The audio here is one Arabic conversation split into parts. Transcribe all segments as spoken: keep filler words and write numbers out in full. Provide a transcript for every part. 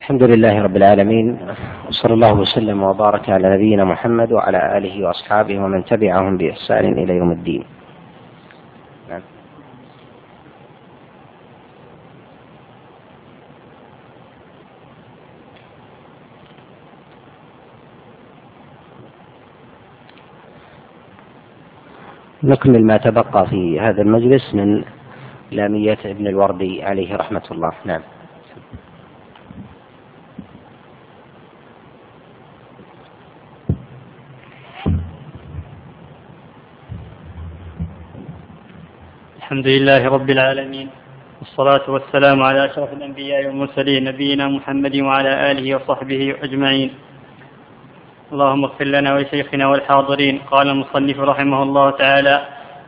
الحمد لله رب العالمين، وصلى الله وسلم وبارك على نبينا محمد وعلى آله وأصحابه ومن تبعهم بإحسان إلى يوم الدين. نعم. نكمل ما تبقى في هذا المجلس من لامية ابن الوردي عليه رحمة الله. نعم. الحمد لله رب العالمين، والصلاة والسلام على أشرف الأنبياء والمرسلين نبينا محمد وعلى آله وصحبه أجمعين. اللهم اغفر لنا ولشيخنا والحاضرين. قال المصنف رحمه الله تعالى: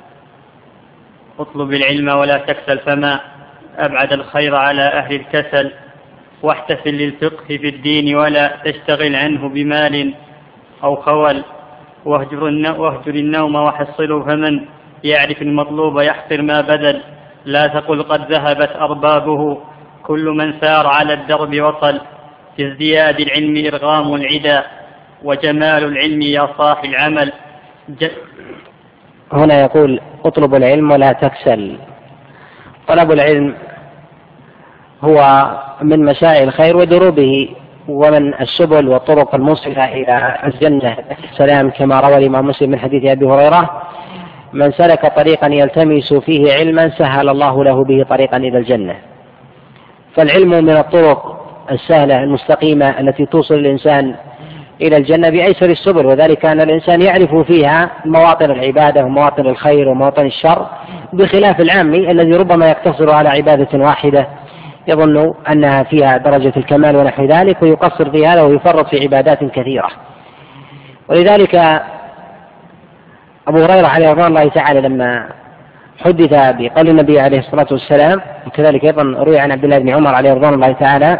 اطلب العلم ولا تكسل، فما أبعد الخير على أهل الكسل، واحتفل للفقه في الدين ولا تشتغل عنه بمال أو خول، واهجر النوم وحصله، فمن يعرف المطلوب يحقر ما بدل، لا تقل قد ذهبت أربابه، كل من سار على الدرب وصل، في ازدياد العلم إرغام العدا، وجمال العلم يا صاح العمل. ج... هنا يقول: اطلب العلم ولا تكسل. طلب العلم هو من مشاعر الخير ودروبه، ومن السبل والطرق الموصلة إلى الجنة السلام، كما روى الإمام مسلم من حديث أبي هريرة: من سلك طريقا يلتمس فيه علما سهل الله له به طريقا إلى الجنة. فالعلم من الطرق السهلة المستقيمة التي توصل الإنسان إلى الجنة بأيسر السبل، وذلك أن الإنسان يعرف فيها مواطن العبادة ومواطن الخير ومواطن الشر، بخلاف العامي الذي ربما يقتصر على عبادة واحدة يظن أنها فيها درجة الكمال ونحو ذلك، ويقصر في هذا ويفرط في عبادات كثيرة. ولذلك أبو هريرة عليه رضوان الله تعالى لما حدث بقول النبي عليه الصلاة والسلام، وكذلك أيضا روي عن عبد الله بن عمر عليه رضوان الله تعالى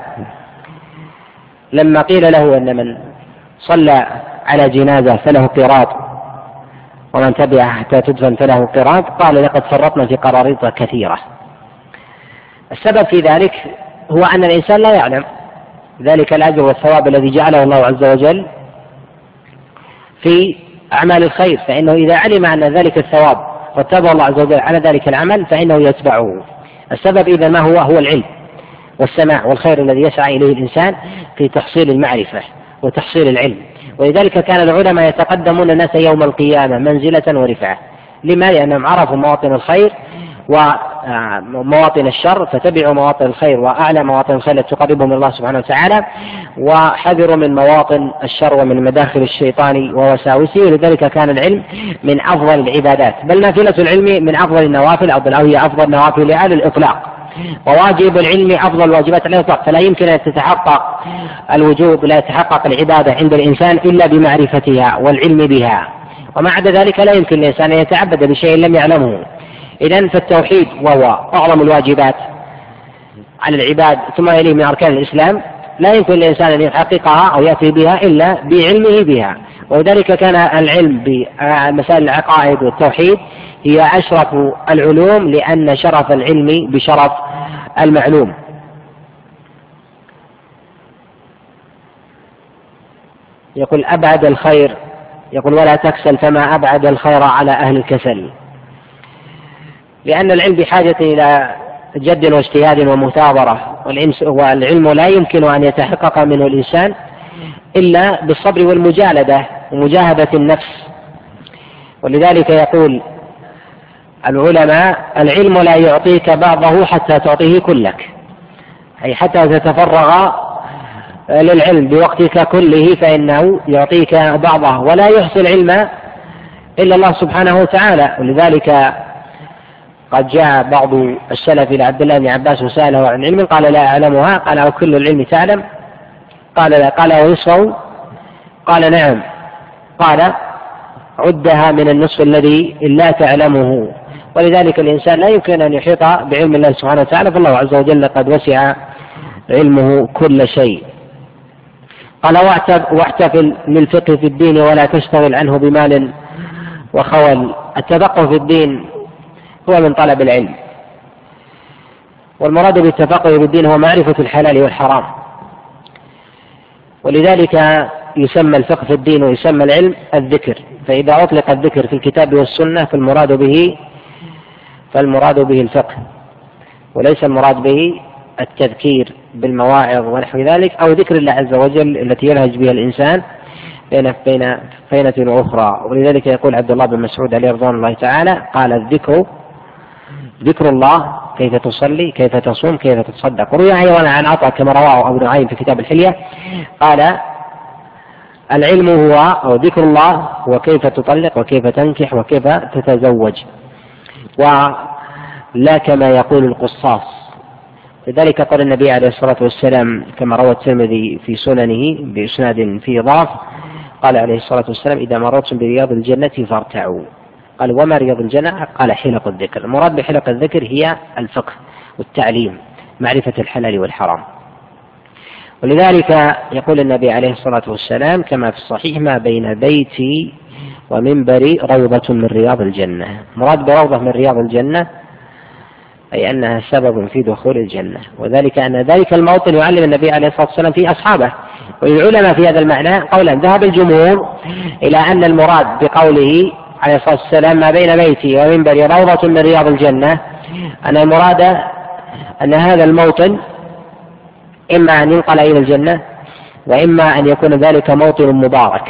لما قيل له أن من صلى على جنازة فله قيراط ومن تبعه حتى تدفن فله قيراط، قال: لقد فرطنا في قراريط كثيرة. السبب في ذلك هو أن الإنسان لا يعلم ذلك الأجر والثواب الذي جعله الله عز وجل في أعمال الخير، فإنه إذا علم أن ذلك الثواب واتبع الله عز وجل على ذلك العمل فإنه يتبعه. السبب إذا ما هو هو العلم والسماع والخير الذي يسعى إليه الإنسان في تحصيل المعرفة وتحصيل العلم. ولذلك كان العلماء يتقدمون الناس يوم القيامة منزلة ورفعة. لما؟ لأنهم عرفوا مواطن الخير ومواطن الشر، فتبعوا مواطن الخير وأعلى مواطن الخير التي تقربهم من الله سبحانه وتعالى، وحذروا من مواطن الشر ومن مداخل الشيطان ووساوسه. ولذلك كان العلم من أفضل العبادات، بل نافلة العلم من أفضل النوافل، أو هي أفضل النوافل على الإطلاق، وواجب العلم أفضل الواجبات على الإطلاق. فلا يمكن أن تتحقق الوجوب، لا يتحقق العبادة عند الإنسان إلا بمعرفتها والعلم بها، وما عدا ذلك لا يمكن الإنسان أن يتعبد بشيء لم يعلمه. إذن فالتوحيد وهو أعظم الواجبات على العباد ثم يليه من أركان الإسلام، لا يمكن الإنسان أن يحققها أو يأتي بها إلا بعلمه بها. ولذلك كان العلم بمسائل العقائد والتوحيد هي أشرف العلوم، لأن شرف العلم بشرف المعلوم. يقول: أبعد الخير، يقول: ولا تكسل، فما أبعد الخير على أهل الكسل. لأن العلم بحاجة إلى جد واجتهاد ومثابرة، والعلم لا يمكن أن يتحقق منه الإنسان إلا بالصبر والمجالدة ومجاهدة النفس. ولذلك يقول العلماء: العلم لا يعطيك بعضه حتى تعطيه كلك، أي حتى تتفرغ للعلم بوقتك كله فإنه يعطيك بعضه، ولا يحصي العلم إلا الله سبحانه وتعالى. ولذلك قد جاء بعض السلف إلى عبد الله بن عباس وسأله عن علم، قال: لا أعلمها. قال: أو كل العلم تعلم؟ قال: لا. قال: ونصفه؟ قال: نعم. قال: عدها من النصف الذي لا تعلمه. ولذلك الإنسان لا يمكن أن يحيط بعلم الله سبحانه وتعالى، فالله عز وجل قد وسع علمه كل شيء. قال: واحتفل للفقه في الدين ولا تشتغل عنه بمال وخول. التفقه في الدين هو من طلب العلم، والمراد بالتفقه في الدين هو معرفة الحلال والحرام، ولذلك يسمى الفقه في الدين ويسمى العلم الذكر. فإذا أطلق الذكر في الكتاب والسنة فالمراد به فالمراد به الفقه، وليس المراد به التذكير بالمواعظ ونحو ذلك أو ذكر الله عز وجل التي يلهج بها الإنسان بين بين فينة وأخرى. ولذلك يقول عبد الله بن مسعود عليه رضوان الله تعالى قال الذكر ذكر الله كيف تصلي كيف تصوم كيف تتصدق. وروي أيضا عن عطاء كما رواه أبو نعيم في كتاب الحلية قال العلم هو أو ذكر الله وكيف تطلق وكيف تنكح وكيف تتزوج، ولا كما يقول القصاص. لذلك قال النبي عليه الصلاة والسلام كما روى الترمذي في سننه بإسناد فيه ضعف قال عليه الصلاة والسلام إذا مررتم برياض الجنة فارتعوا. قال وما رياض الجنة؟ قال حلق الذكر. المراد بحلق الذكر هي الفقه والتعليم، معرفة الحلال والحرام. ولذلك يقول النبي عليه الصلاة والسلام كما في الصحيح ما بين بيتي ومنبري روضة من رياض الجنة. مراد بروضة من رياض الجنة أي أنها سبب في دخول الجنة، وذلك أن ذلك الموطن يعلم النبي عليه الصلاة والسلام فيه أصحابه. والعلماء في هذا المعنى قولا ذهب الجمهور إلى أن المراد بقوله عليه الصلاة والسلام ما بين بيتي ومنبري روضة من رياض الجنة أن المراد أن هذا الموطن إما أن ينقل إلى الجنة وإما أن يكون ذلك موطن مبارك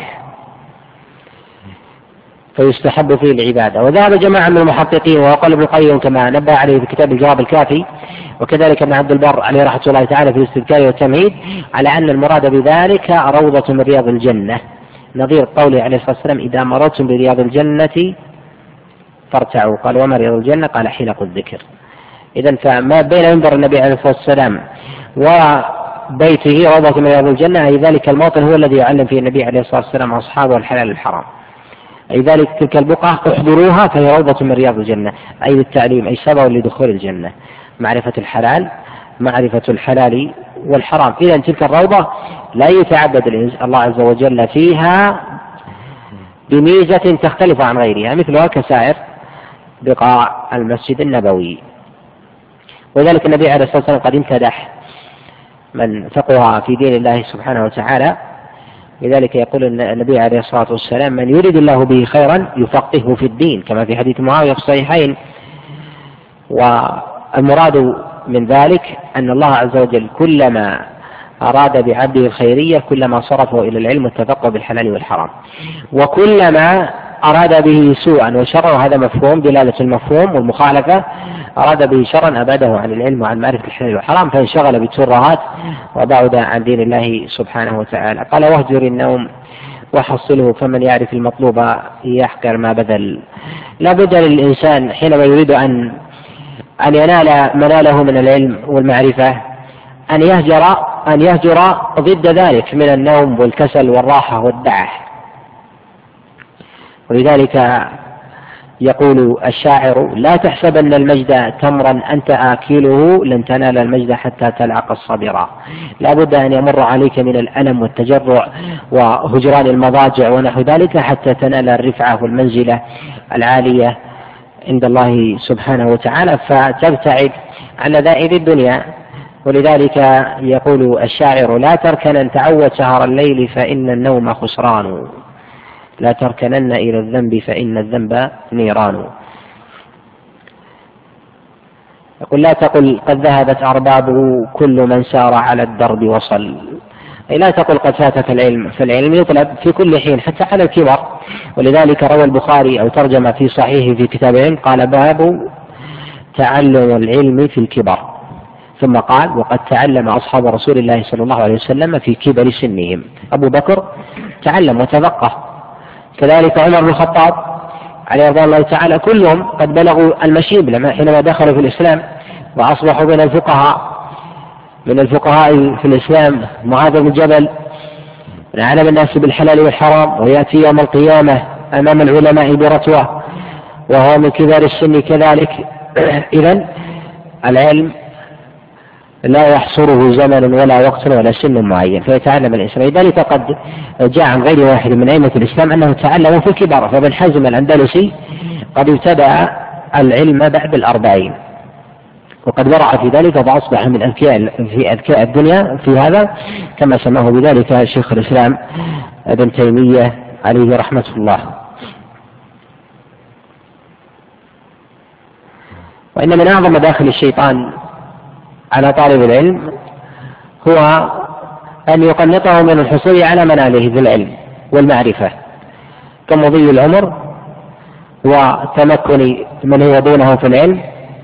فيستحب فيه العبادة. وذهب جماعة من المحققين وقال ابن القيم كما نبه عليه في كتاب الجواب الكافي وكذلك ابن عبد البر عليه رحمة الله تعالى في الاستذكار والتمهيد على أن المراد بذلك روضة من رياض الجنة، نظير قوله عليه الصلاة والسلام إذا مررتم برياض الجنة فارتعوا. قال وما رياض الجنة؟ قال حلق الذكر. إذن فما بين منبر النبي عليه الصلاة والسلام وبيته روضة من رياض الجنة أي ذلك الموطن هو الذي يعلم فيه النبي عليه الصلاة والسلام أصحابه الحلال والحرام، أي ذلك تلك البقعة احضروها فهي روضة من رياض الجنة أي للتعليم أي سبب لدخول الجنة، معرفة الحلال معرفة الحلال والحرام. إذن تلك الروضة لا يتعبد الله عز وجل فيها بميزة تختلف عن غيرها مثلها كسائر بقاع المسجد النبوي. وذلك النبي عليه الصلاة والسلام قد امتدح من فقه في دين الله سبحانه وتعالى، لذلك يقول النبي عليه الصلاة والسلام من يريد الله به خيرا يفقهه في الدين كما في حديث معاوية في الصحيحين. والمراد من ذلك أن الله عز وجل كلما أراد بعبده الخيرية كلما صرفه إلى العلم والتفقه بالحلال والحرام، وكلما أراد به سوءا وشرا هذا مفهوم دلالة المفهوم والمخالفة أراد به شرا أبعده عن العلم وعن معرفة الحلال والحرام فانشغل بالترهات وبعد عن دين الله سبحانه وتعالى. قال واهجر النوم وحصله فمن يعرف المطلوب يحقر ما بذل. لا بد للإنسان حينما يريد أن أن ينال مناله من العلم والمعرفة أن يهجر أن يهجر ضد ذلك من النوم والكسل والراحة والدعة. ولذلك يقول الشاعر لا تحسبن المجد تمرا أنت آكله لن تنال المجد حتى تلعق الصبرا. لا بد أن يمر عليك من الألم والتجرع وهجران المضاجع ونحو ذلك حتى تنال الرفعة والمنزلة العالية عند الله سبحانه وتعالى فتبتعد عن لذائذ الدنيا. ولذلك يقول الشاعر لا تركنن تعود سهر الليل فإن النوم خسران لا تركنن إلى الذنب فإن الذنب نيران. يقول لا تقل قد ذهبت أربابه كل من سار على الدرب وصل، أي لا تقل قد فاتك العلم، فالعلم يطلب في كل حين حتى على الكبر. ولذلك روى البخاري أو ترجم في صحيحه في كتاب العلم قال باب تعلم العلم في الكبر، ثم قال وقد تعلم أصحاب رسول الله صلى الله عليه وسلم في كبر سنهم. أبو بكر تعلم وتفقه، كذلك عمر بن الخطاب عليه رضي الله تعالى كلهم قد بلغوا المشيب حينما دخلوا في الإسلام وأصبحوا من الفقهاء من الفقهاء في الإسلام. معاذ بن جبل من أعلم الناس بالحلال والحرام ويأتي يوم القيامة أمام العلماء برتوة وهو من كبار السن كذلك. إذن العلم لا يحصره زمن ولا وقت ولا سن معين فيتعلم الإنسان. لذلك قد جاء عن غير واحد من أئمة الإسلام أنه تعلم في الكبار، فابن حزم الأندلسي قد ابتدأ العلم بعد الأربعين وقد ورع في ذلك فأصبح من أذكياء في أذكياء الدنيا في هذا، كما سماه بذلك شيخ الإسلام ابن تيمية عليه رحمة الله. وإن من أعظم مداخل الشيطان على طالب العلم هو أن يقنطه من الحصول على مناله بالعلم والمعرفة كمضي العمر وتمكن من هو دونه في العلم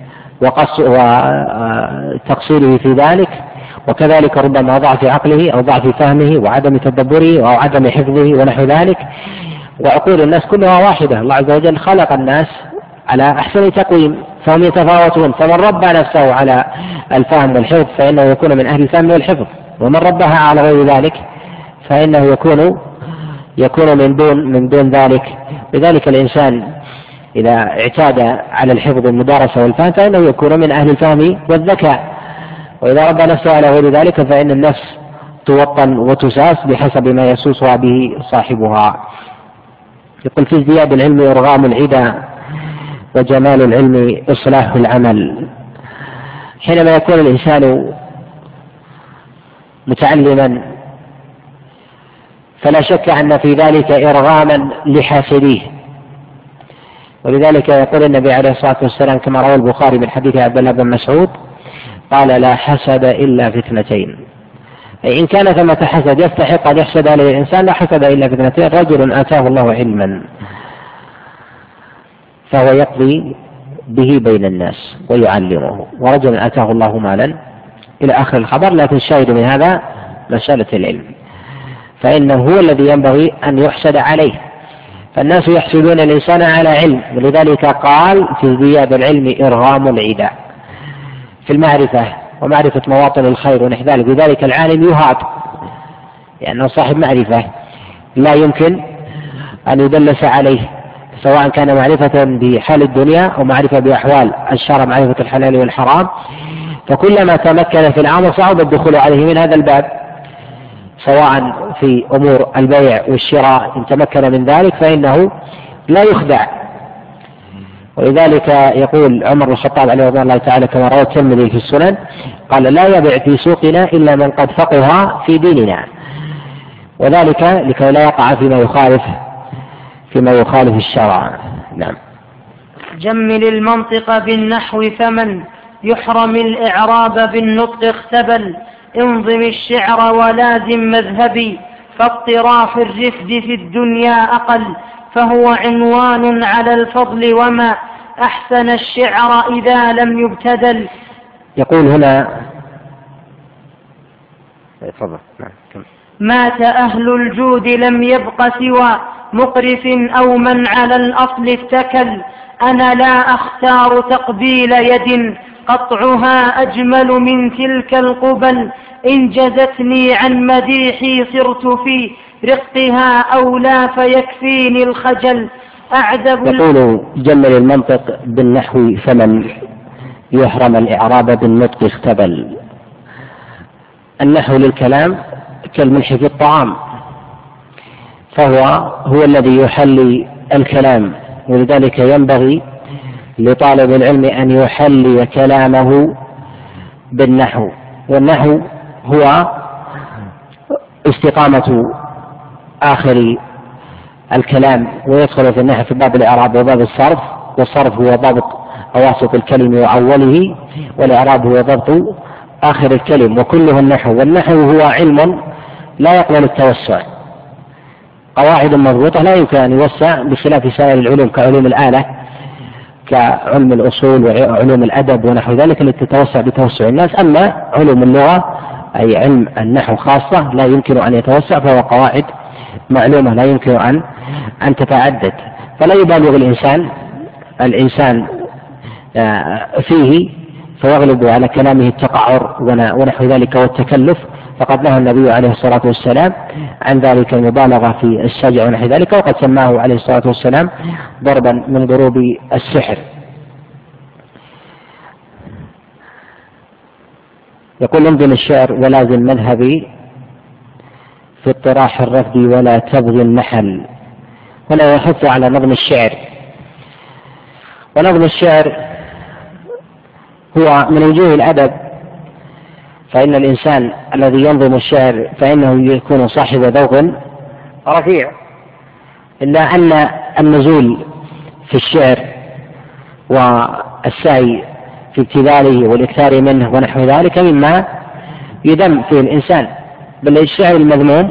وتقصيره في ذلك، وكذلك ربما ضعف عقله أو ضعف فهمه وعدم تدبره أو عدم حفظه ونحو ذلك. وعقول الناس كلها واحدة، الله عز وجل خلق الناس على أحسن تقويم فهم يتفاوتون، فمن ربى نفسه على الفهم والحفظ فإنه يكون من أهل الفهم والحفظ، ومن ربها على غير ذلك فإنه يكون يكون من دون من دون ذلك. لذلك الإنسان إذا اعتاد على الحفظ والمدارسة والفهم فإنه يكون من أهل الفهم والذكاء، وإذا ربى نفسه على غير ذلك فإن النفس توطن وتساس بحسب ما يسوسها به صاحبها. يقول في ازدياد العلم إرغام العدا وجمال العلم إصلاح العمل. حينما يكون الإنسان متعلما فلا شك أن في ذلك إرغاما لحاسديه، ولذلك يقول النبي عليه الصلاة والسلام كما روى البخاري من حديث عبد الله بن مسعود قال لا حسد إلا في اثنتين، أي إن كان ثمة حسد يستحق أن يحسد عليه الإنسان لا حسد إلا في اثنتين: رجل آتاه الله علما فهو يقضي به بين الناس ويعلمه، ورجل آتاه الله مالا إلى آخر الخبر. لكن الشاهد من هذا مسألة العلم، فإنه هو الذي ينبغي أن يحسد عليه، فالناس يحسدون الإنسان على علم، ولذلك قال في ازدياد العلم إرغام العدا في المعرفة ومعرفة مواطن الخير ونحو ذلك. لذلك العالم يهاب لأنه صاحب معرفة لا يمكن أن يدلس عليه، سواء كان معرفة بحال الدنيا أو معرفة بأحوال الشرع، معرفة الحلال والحرام، فكلما تمكن في الأمر صعب الدخول عليه من هذا الباب، سواء في أمور البيع والشراء إن تمكن من ذلك فإنه لا يخدع. ولذلك يقول عمر بن الخطاب عليه رضي الله تعالى كما روى الترمذي في السنن قال لا يبيع في سوقنا إلا من قد فقه في ديننا، وذلك لكي لا يقع فيما يخالف فيما يخالف الشرع. نعم. جمل المنطق بالنحو فمن يحرم الإعراب بالنطق اختبل، انظم الشعر ولازم مذهبي فاطراف الرفد في الدنيا أقل، فهو عنوان على الفضل وما أحسن الشعر إذا لم يبتدل. يقول هنا مات أهل الجود لم يبق سوى مقرف أو من على الأصل اتكل، أنا لا أختار تقبيل يد قطعها أجمل من تلك القبل، إن جزتني عن مديحي صرت في رقها أو لا فيكفيني الخجل. أعذب. يقول جمل المنطق بالنحو فمن يحرم الإعراب بالنطق اختبل. النحو للكلام كالملح في الطعام، فهو هو الذي يحلي الكلام، ولذلك ينبغي لطالب العلم أن يحلي كلامه بالنحو. والنحو هو استقامة آخر الكلام، ويدخل في النحو في باب الإعراب وباب الصرف، والصرف هو ضبط أواسط الكلم وأوله، والإعراب هو ضبط آخر الكلم، وكله النحو. والنحو هو علم لا يقبل التوسع، قواعد مضبوطة لا يمكن أن يوسع، بخلاف سائر العلوم كعلوم الآلة كعلم الأصول وعلوم الأدب ونحو ذلك التي تتوسع بتوسع الناس. أما علوم اللغة أي علم النحو خاصة لا يمكن أن يتوسع، فهو قواعد معلومة لا يمكن أن أن تتعدد، فلا يبالغ الإنسان الإنسان فيه فيغلب على كلامه التقعر ونحو ذلك والتكلف، فقد نهى النبي عليه الصلاة والسلام عن ذلك المبالغة في السجع ونحو ذلك، وقد سماه عليه الصلاة والسلام ضربا من ضروب السحر. يقول انظم الشعر ولازم مذهبي في اطراح الرفد ولا تبغي المحل. هنا يحث على نظم الشعر، ونظم الشعر هو من وجوه الأدب، فإن الإنسان الذي ينظم الشعر فإنه يكون صاحب ذوق رفيع، إلا أن النزول في الشعر والسعي في ابتذاله والإكثار منه ونحو ذلك مما يذم فيه الإنسان، بل الشعر المذموم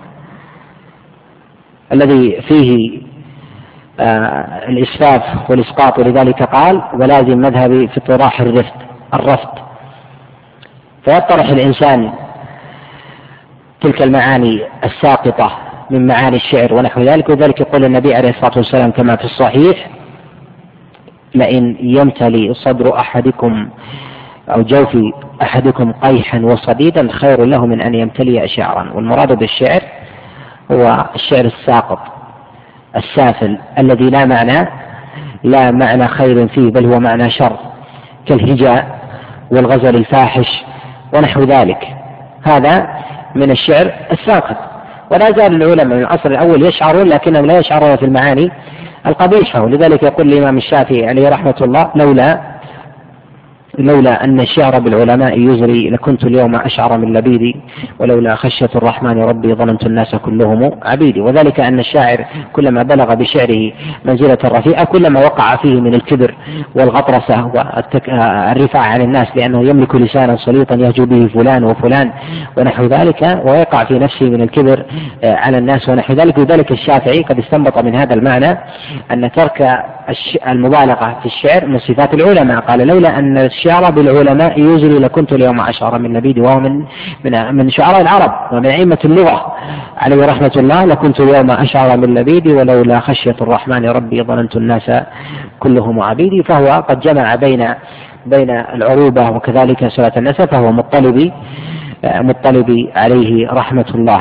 الذي فيه آه الإسفاف والإسقاط، ولذلك قال ولازم مذهبي في طراح الرفد الرفض، فيطرح الإنسان تلك المعاني الساقطة من معاني الشعر ونحو ذلك. وذلك يقول النبي عليه الصلاة والسلام كما في الصحيح: لئن يمتلي صدر أحدكم أو جوف أحدكم قيحا وصديدا خير له من أن يمتلي شعرا. والمراد بالشعر هو الشعر الساقط السافل الذي لا معنى لا معنى خير فيه، بل هو معنى شر، كالهجاء والغزل الفاحش ونحو ذلك، هذا من الشعر الساقط. ولا زال العلماء من العصر الأول يشعرون، لكنهم لا يشعرون في المعاني القبيحة. ولذلك يقول الإمام الشافعي عليه رحمة الله: لولا لولا أن الشعر بالعلماء يزري لكنت اليوم أشعر من لبيدي، ولولا خشية الرحمن ربي ظننت الناس كلهم عبيدي. وذلك أن الشاعر كلما بلغ بشعره منزلة رفيعة كلما وقع فيه من الكبر والغطرسة والرفاع عن الناس، لأنه يملك لسانا سليطا يهجو به فلان وفلان ونحو ذلك، ويقع في نفسه من الكبر على الناس ونحو ذلك. وذلك الشافعي قد استنبط من هذا المعنى أن ترك المبالغة في الشعر من صفات العلماء. قال: لولا أن الشعر بالعلماء يزري لكنت اليوم أشعر من لبيدي، وهو من من من شعراء العرب ومن أئمة اللغة عليه رحمة الله: لكنت اليوم أشعر من لبيدي ولولا خشية الرحمن ربي ظننت الناس كلهم عبيدي. فهو قد جمع بين بين العروبة وكذلك صلة النسب، فهو مطلبي مطلبي عليه رحمة الله.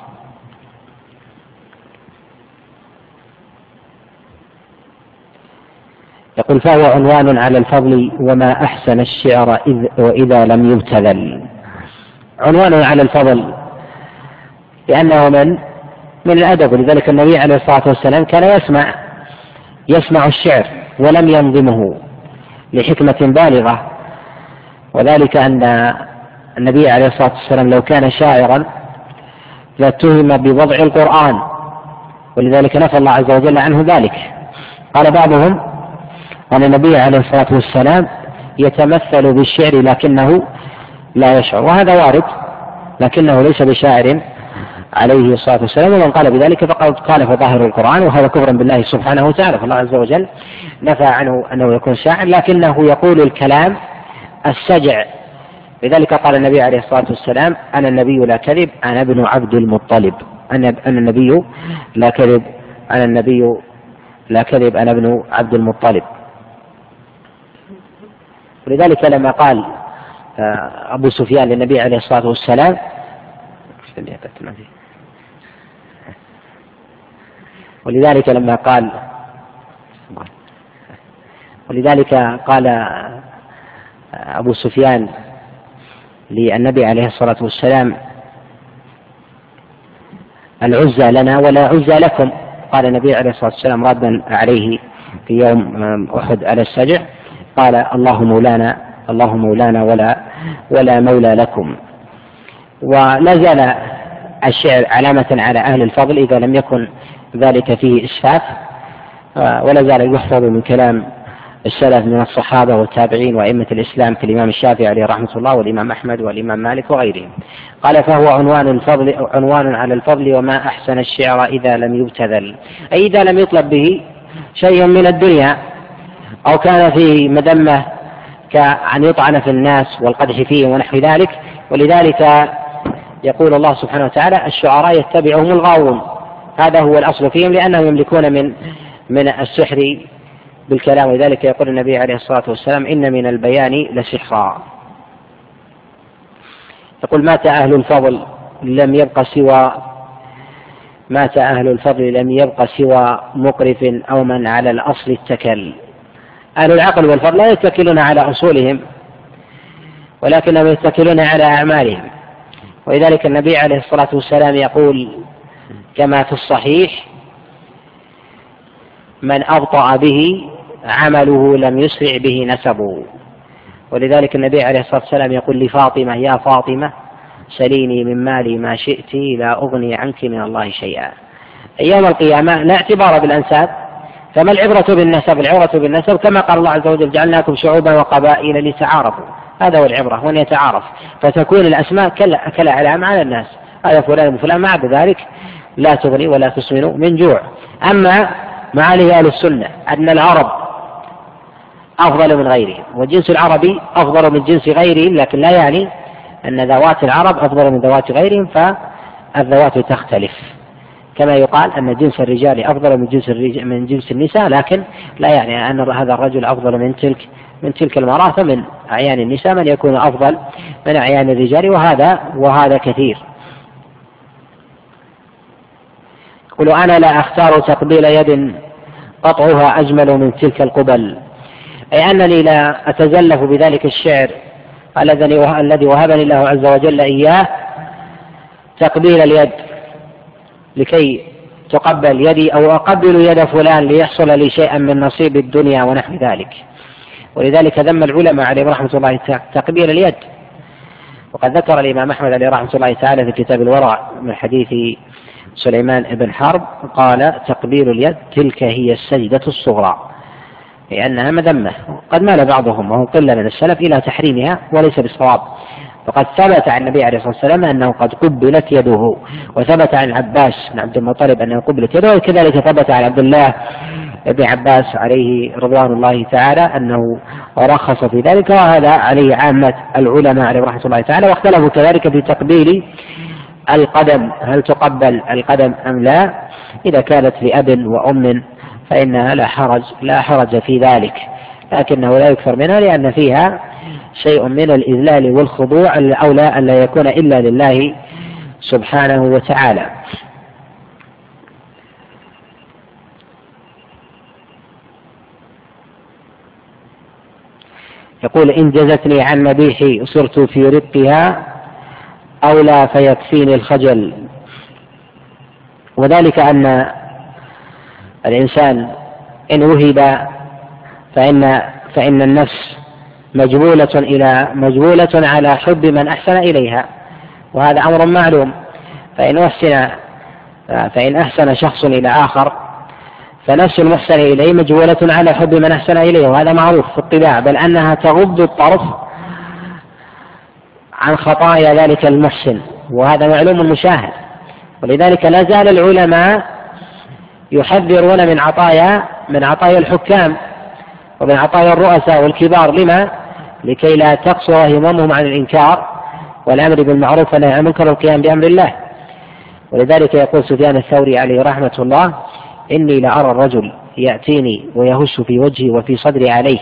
يقول: فهو عنوان على الفضل وما أحسن الشعر إذ وإذا لم يبتذل. عنوان على الفضل لأنه من من الأدب، ولذلك النبي عليه الصلاة والسلام كان يسمع يسمع الشعر ولم ينظمه لحكمة بالغة، وذلك أن النبي عليه الصلاة والسلام لو كان شاعرا لاتهم بوضع القرآن، ولذلك نفى الله عز وجل عنه ذلك. قال بعضهم أن النبي عليه الصلاة والسلام يتمثل بالشعر لكنه لا يشعر، وهذا وارد، لكنه ليس بشاعر عليه الصلاة والسلام. ومن قال بذلك فقد قال في ظاهر القرآن، وهذا كفر بالله سبحانه وتعالى، فالله عز وجل نفى عنه أنه يكون شاعر، لكنه يقول الكلام السجع. لذلك قال النبي عليه الصلاة والسلام: أنا النبي لا كذب، أنا ابن عبد المطلب. أنا أنا النبي لا كذب، أنا النبي لا كذب، أنا ابن عبد المطلب. ولذلك لما قال أبو سفيان للنبي عليه الصلاة والسلام: ولذلك لما قال ولذلك قال أبو سفيان للنبي عليه الصلاة والسلام: العزى لنا ولا عزى لكم. قال النبي عليه الصلاة والسلام رادا عليه في يوم أحد على السجع، قال: الله مولانا الله مولانا ولا ولا مولى لكم. ولا زال الشعر علامة على أهل الفضل إذا لم يكن ذلك فيه إسفاف، ولا زال يحفظ من كلام السلف من الصحابة والتابعين وأئمة الإسلام كالإمام الشافعي عليه رحمة الله والإمام أحمد والإمام مالك وغيرهم. قال: فهو عنوان الفضل عنوان على الفضل وما أحسن الشعر إذا لم يبتذل، أي إذا لم يطلب به شيء من الدنيا أو كان فيه مذمة كأن يطعن في الناس والقدح فيهم ونحو ذلك. ولذلك يقول الله سبحانه وتعالى: الشعراء يتبعهم الغاوون. هذا هو الأصل فيهم، لأنهم يملكون من من السحر بالكلام. ولذلك يقول النبي عليه الصلاة والسلام: إن من البيان لسحرا. يقول: مات أهل الفضل لم يبق سوى مات أهل الفضل لم يبق سوى مقرف أو من على الأصل اتكل. أهل العقل والفضل لا يتكلون على أصولهم، ولكنهم يتكلون على أعمالهم. ولذلك النبي عليه الصلاة والسلام يقول كما في الصحيح: من أبطأ به عمله لم يسرع به نسبه. ولذلك النبي عليه الصلاة والسلام يقول لفاطمة: يا فاطمة سليني من مالي ما شئت لا أغني عنك من الله شيئا. يوم القيامة لا اعتبار بالأنساب، فما العبرة بالنسب؟ العبرة بالنسب كما قال الله عز وجل: جعلناكم شعوبا وقبائل لتعارفوا. هذا هو العبرة، وأن يتعارف، فتكون الأسماء كالأعلام على الناس، هذا فلان وفلان، مع ذلك لا تغني ولا تسمن من جوع. أما معالي أهل السنة أن العرب أفضل من غيرهم، والجنس العربي أفضل من جنس غيرهم، لكن لا يعني أن ذوات العرب أفضل من ذوات غيرهم، فالذوات تختلف، كما يقال أن جنس الرجال أفضل من جنس من جنس النساء، لكن لا يعني أن هذا الرجل أفضل من تلك من تلك المرأة. فمن أعيان النساء من يكون أفضل من أعيان الرجال، وهذا وهذا كثير. يقول: أنا لا أختار تقبيل يد قطعها أجمل من تلك القبل، أي أنني لا أتزلف بذلك الشعر الذي وهبني الله عز وجل إياه تقبيل اليد لكي تقبل يدي، أو أقبل يد فلان ليحصل لي شيئا من نصيب الدنيا ونحو ذلك. ولذلك ذم العلماء عليهم رحمة الله تقبيل اليد. وقد ذكر الإمام أحمد عليه رحمة الله تعالى في كتاب الورع من حديث سليمان بن حرب قال: تقبيل اليد تلك هي السجدة الصغرى، لأنها مذمة. قد مال بعضهم وهم قلة من السلف إلى تحريمها، وليس بالصواب. وقد ثبت عن النبي عليه الصلاة والسلام أنه قد قبلت يده، وثبت عن العباس بن عبد المطلب أنه قبلت يده، وكذلك ثبت عن عبد الله بن عباس عليه رضوان الله تعالى أنه رخص في ذلك، وهذا عليه عامة العلماء عليه رحمة الله تعالى. واختلفوا كذلك في تقبيل القدم، هل تقبل القدم أم لا؟ إذا كانت لأب وأم فإنها لا حرج لا حرج في ذلك، لكنه لا يكثر منها، لأن فيها شيء من الإذلال والخضوع الأولى أن لا يكون إلا لله سبحانه وتعالى. يقول: إن جزتني عن مديحي صرت في رقها أولى فيكفيني الخجل. وذلك أن الإنسان إن وهب فإن فإن النفس مجبولة إلى مجبولة على حب من أحسن إليها، وهذا أمر معلوم. فإن أحسن فإن أحسن شخص إلى آخر فنفس المحسن إليه مجبولة على حب من أحسن إليه، وهذا معروف في الطباع، بل أنها تغض الطرف عن خطايا ذلك المحسن، وهذا معلوم مشاهد. ولذلك لا زال العلماء يحذرون من عطايا من عطايا الحكام ومن عطايا الرؤساء والكبار، لما؟ لكي لا تقصر هممهم عن الإنكار والأمر بالمعروف والنهي عن المنكر والقيام بأمر الله. ولذلك يقول سفيان الثوري عليه رحمة الله: إني لأرى الرجل يأتيني ويهش في وجهي وفي صدري عليه،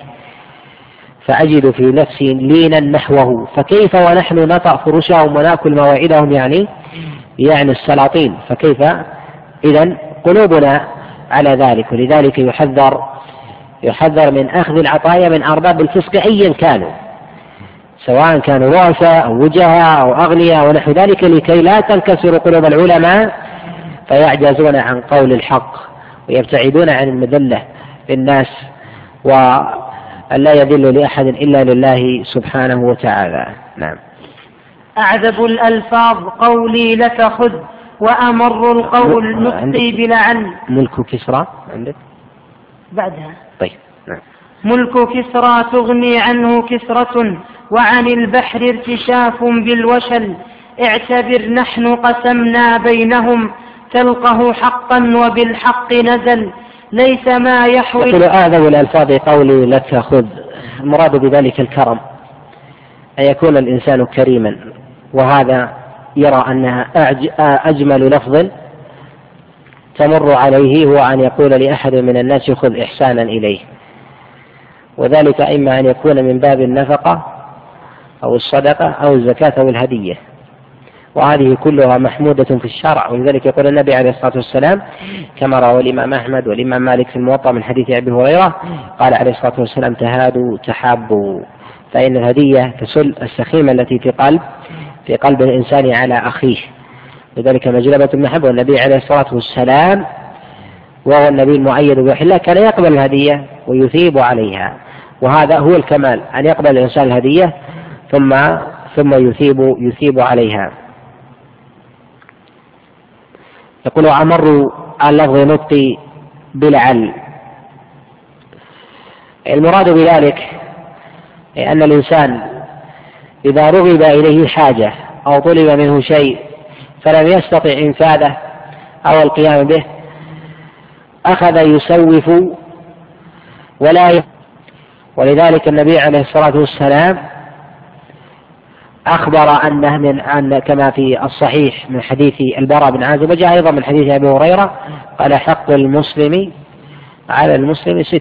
فأجد في نفسي لينا نحوه، فكيف ونحن نطأ فرشهم ونأكل مواعيدهم، يعني يعني السلاطين، فكيف إذن قلوبنا على ذلك. ولذلك يحذر يحذر من أخذ العطايا من أرباب الفسق أيا كانوا، سواء كانوا رؤساء أو وجهاء أو أغنياء ونحو ذلك، لكي لا تنكسر قلوب العلماء فيعجزون عن قول الحق ويبتعدون عن المذلة للناس، وأن لا يذل لأحد إلا لله سبحانه وتعالى. نعم. أعذب الألفاظ قولي لك خذ، وأمر القول نطقي بلعل. ملك كسرى عندك بعدها. طيب. نعم. ملك كسرى تغني عنه كسرة، وعن البحر ارتشاف بالوشل. اعتبر نحن قسمنا بينهم، تلقه حقا وبالحق نزل. ليس ما يحوي. يقول: أعذب الألفاظ قولي لك خذ. المراد بذلك الكرم، أن يكون الإنسان كريما، وهذا يرى أنها أجمل لفظ تمر عليه هو أن يقول لأحد من الناس خذ إحسانا إليه، وذلك إما أن يكون من باب النفقة أو الصدقة أو الزكاة أو الهدية، وهذه كلها محمودة في الشرع. ولذلك يقول النبي عليه الصلاة والسلام كما روى الإمام أحمد والإمام مالك في الموطأ من حديث أبي هريرة قال عليه الصلاة والسلام: تهادوا تحابوا، فإن الهدية تسل السخيمة التي في قلب في قلب الإنسان على أخيه. لذلك مجلبة بن حب والنبي عليه الصلاة والسلام وهو النبي المؤيد بوحي الله كان يقبل الهدية ويثيب عليها، وهذا هو الكمال، أن يقبل الإنسان الهدية ثم ثم يثيب يثيب عليها. يقول أمر على لفظ نطقي بلعل. المراد بذلك أن الإنسان إذا رغب إليه حاجة أو طلب منه شيء فلم يستطع إنفاذه أو القيام به أخذ يسوف ولا يفعل. ولذلك النبي عليه الصلاة والسلام أخبر أنه من أن كما في الصحيح من حديث البراء بن عازب، وجاء أيضا من حديث أبي هريرة قال حق المسلم على المسلم ست.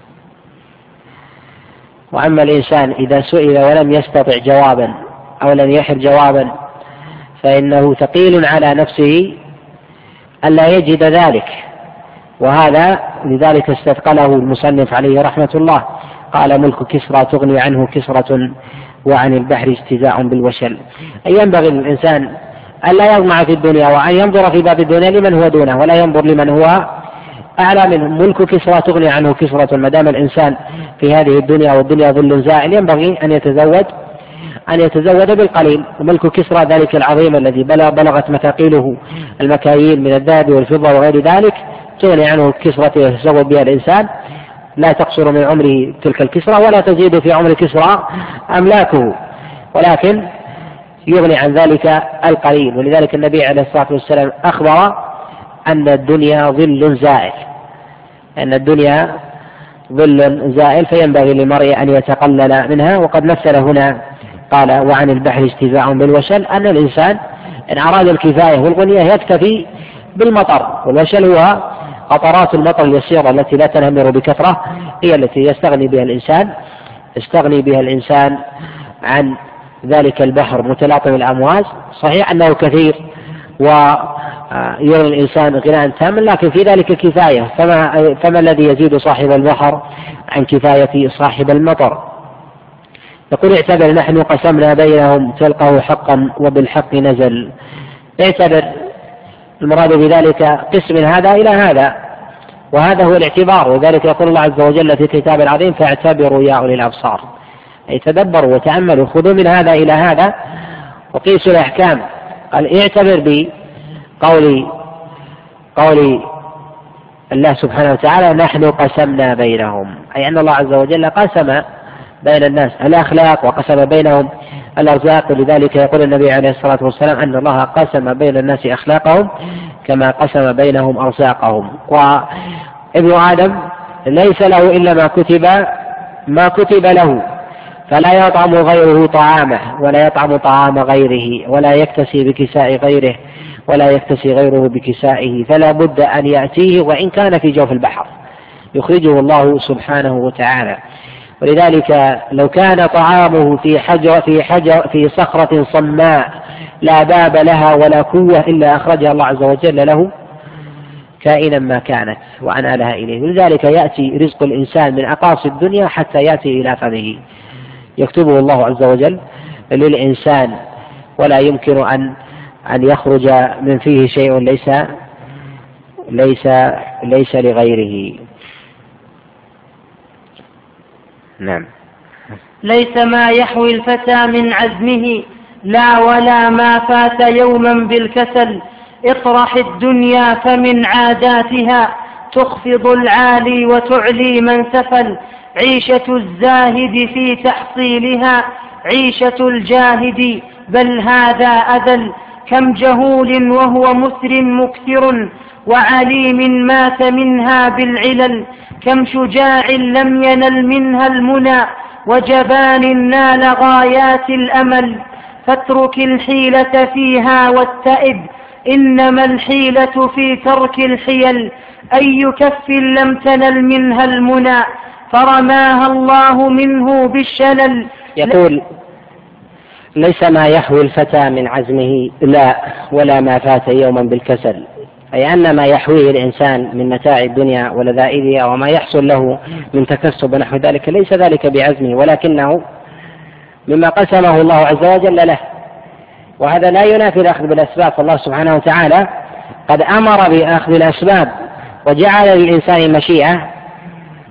وأما الإنسان إذا سئل ولم يستطع جوابا أو لم يحر جوابا فإنه ثقيل على نفسه ألا يجد ذلك، وهذا لذلك استثقله المصنف عليه رحمة الله، قال ملك كسرى تغني عنه كسرة وعن البحر اجتزاء بالوشل. أي ينبغي للإنسان ألا يطمع في الدنيا وأن ينظر في باب الدنيا لمن هو دونه ولا ينظر لمن هو أعلى منه. ملك كسرى تغني عنه كسرة، ما دام الإنسان في هذه الدنيا والدنيا ظل زائل ينبغي أن يتزود أن يتزود بالقليل. وملك كسرى ذلك العظيم الذي بلغت مثاقيله المكاييل من الذهب والفضة وغير ذلك تغني عنه كسرة يتزود بها الإنسان، لا تقصر من عمره تلك الكسرى ولا تزيد في عمر كسرى أملاكه، ولكن يغني عن ذلك القليل. ولذلك النبي عليه الصلاة والسلام أخبر أن الدنيا ظل زائل، أن الدنيا ظل زائل فينبغي للمرء أن يتقلل منها. وقد مثل هنا قال وعن البحر اجتزاء بالوشل، أن الإنسان إن أراد الكفاية والغنية يكتفي بالمطر، والوشل هو قطرات المطر اليسيرة التي لا تنهمر بكثرة، هي التي يستغني بها الإنسان يستغني بها الإنسان عن ذلك البحر متلاطم الأمواج. صحيح أنه كثير ويغني الإنسان غناء تاما، لكن في ذلك كفاية، فما, فما الذي يزيد صاحب البحر عن كفاية صاحب المطر. يقول اعتبر نحن قسمنا بينهم تلقه حقا وبالحق نزل. اعتبر المراد بذلك قسم هذا إلى هذا، وهذا هو الاعتبار. وذلك يقول الله عز وجل في كتاب العظيم فاعتبروا يا أولي الأبصار، أي تدبروا وتأملوا، خذوا من هذا إلى هذا وقيسوا الأحكام. قال اعتبر بقول قول الله سبحانه وتعالى نحن قسمنا بينهم، أي أن الله عز وجل قسم بين الناس الأخلاق وقسم بينهم الأرزاق. ولذلك يقول النبي عليه الصلاة والسلام أن الله قسم بين الناس أخلاقهم كما قسم بينهم أرزاقهم. وابن آدم ليس له إلا ما كتب ما كتب له، فلا يطعم غيره طعامه ولا يطعم طعام غيره ولا يكتسي بكساء غيره ولا يكتسي غيره بكسائه، فلا بد أن يأتيه وإن كان في جوف البحر يخرجه الله سبحانه وتعالى. ولذلك لو كان طعامه في حجر في حجر في صخرة صماء لا باب لها ولا قوة إلا أخرجها الله عز وجل له كائنا ما كانت وأنالها إليه. ولذلك يأتي رزق الإنسان من أقاصي الدنيا حتى يأتي إلى فمه، يكتبه الله عز وجل للإنسان، ولا يمكن أن أن يخرج من فيه شيء ليس ليس ليس لغيره. نعم. ليس ما يحوي الفتى من عزمه لا ولا ما فات يوما بالكسل، اطرح الدنيا فمن عاداتها تخفض العالي وتعلي من سفل، عيشة الزاهد في تحصيلها عيشة الجاهد بل هذا أذل، كم جهول وهو مسر مكثر وعليم مات منها بالعلل، كم شجاع لم ينل منها المنى وجبان نال غايات الأمل، فاترك الحيلة فيها واتئب إنما الحيلة في ترك الحيل، أي كف لم تنل منها المنى فرماها الله منه بالشلل. يقول ليس ما يحوي الفتى من عزمه لا ولا ما فات يوما بالكسل، أي أن ما يحويه الإنسان من متاع الدنيا ولذائذها وما يحصل له من تكسب ونحو ذلك ليس ذلك بعزمه، ولكنه مما قسمه الله عز وجل له، وهذا لا ينافي الأخذ بالأسباب. فالله سبحانه وتعالى قد أمر بأخذ الأسباب وجعل للإنسان مشيئة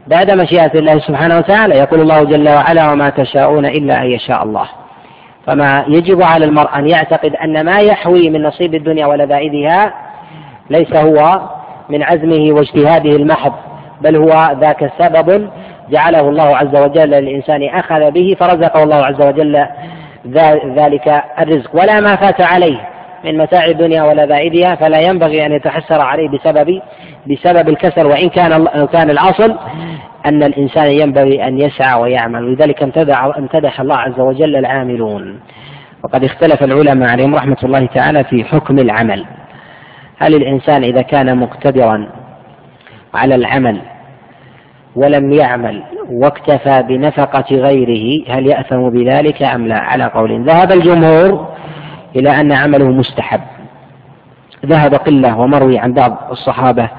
بعد مشيئة الله سبحانه وتعالى. يقول الله جل وعلا: وما تشاءون إلا أن يشاء الله. فما يجب على المرء أن يعتقد أن ما يحوي من نصيب الدنيا ولذائذها ليس هو من عزمه واجتهاده المحض، بل هو ذاك سبب جعله الله عز وجل للإنسان أخذ به فرزقه الله عز وجل ذلك الرزق، ولا ما فات عليه من متاع الدنيا ولذائذها فلا ينبغي أن يتحسر عليه بسبب بسبب الكسل، وإن كان كان الأصل أن الإنسان ينبغي أن يسعى ويعمل. ولذلك امتدح الله عز وجل العاملون. وقد اختلف العلماء عليهم رحمة الله تعالى في حكم العمل. هل الإنسان إذا كان مقتدرا على العمل ولم يعمل واكتفى بنفقة غيره هل يأثم بذلك أم لا؟ على قول. ذهب الجمهور إلى أن عمله مستحب، ذهب قلة ومروي عن بعض الصحابة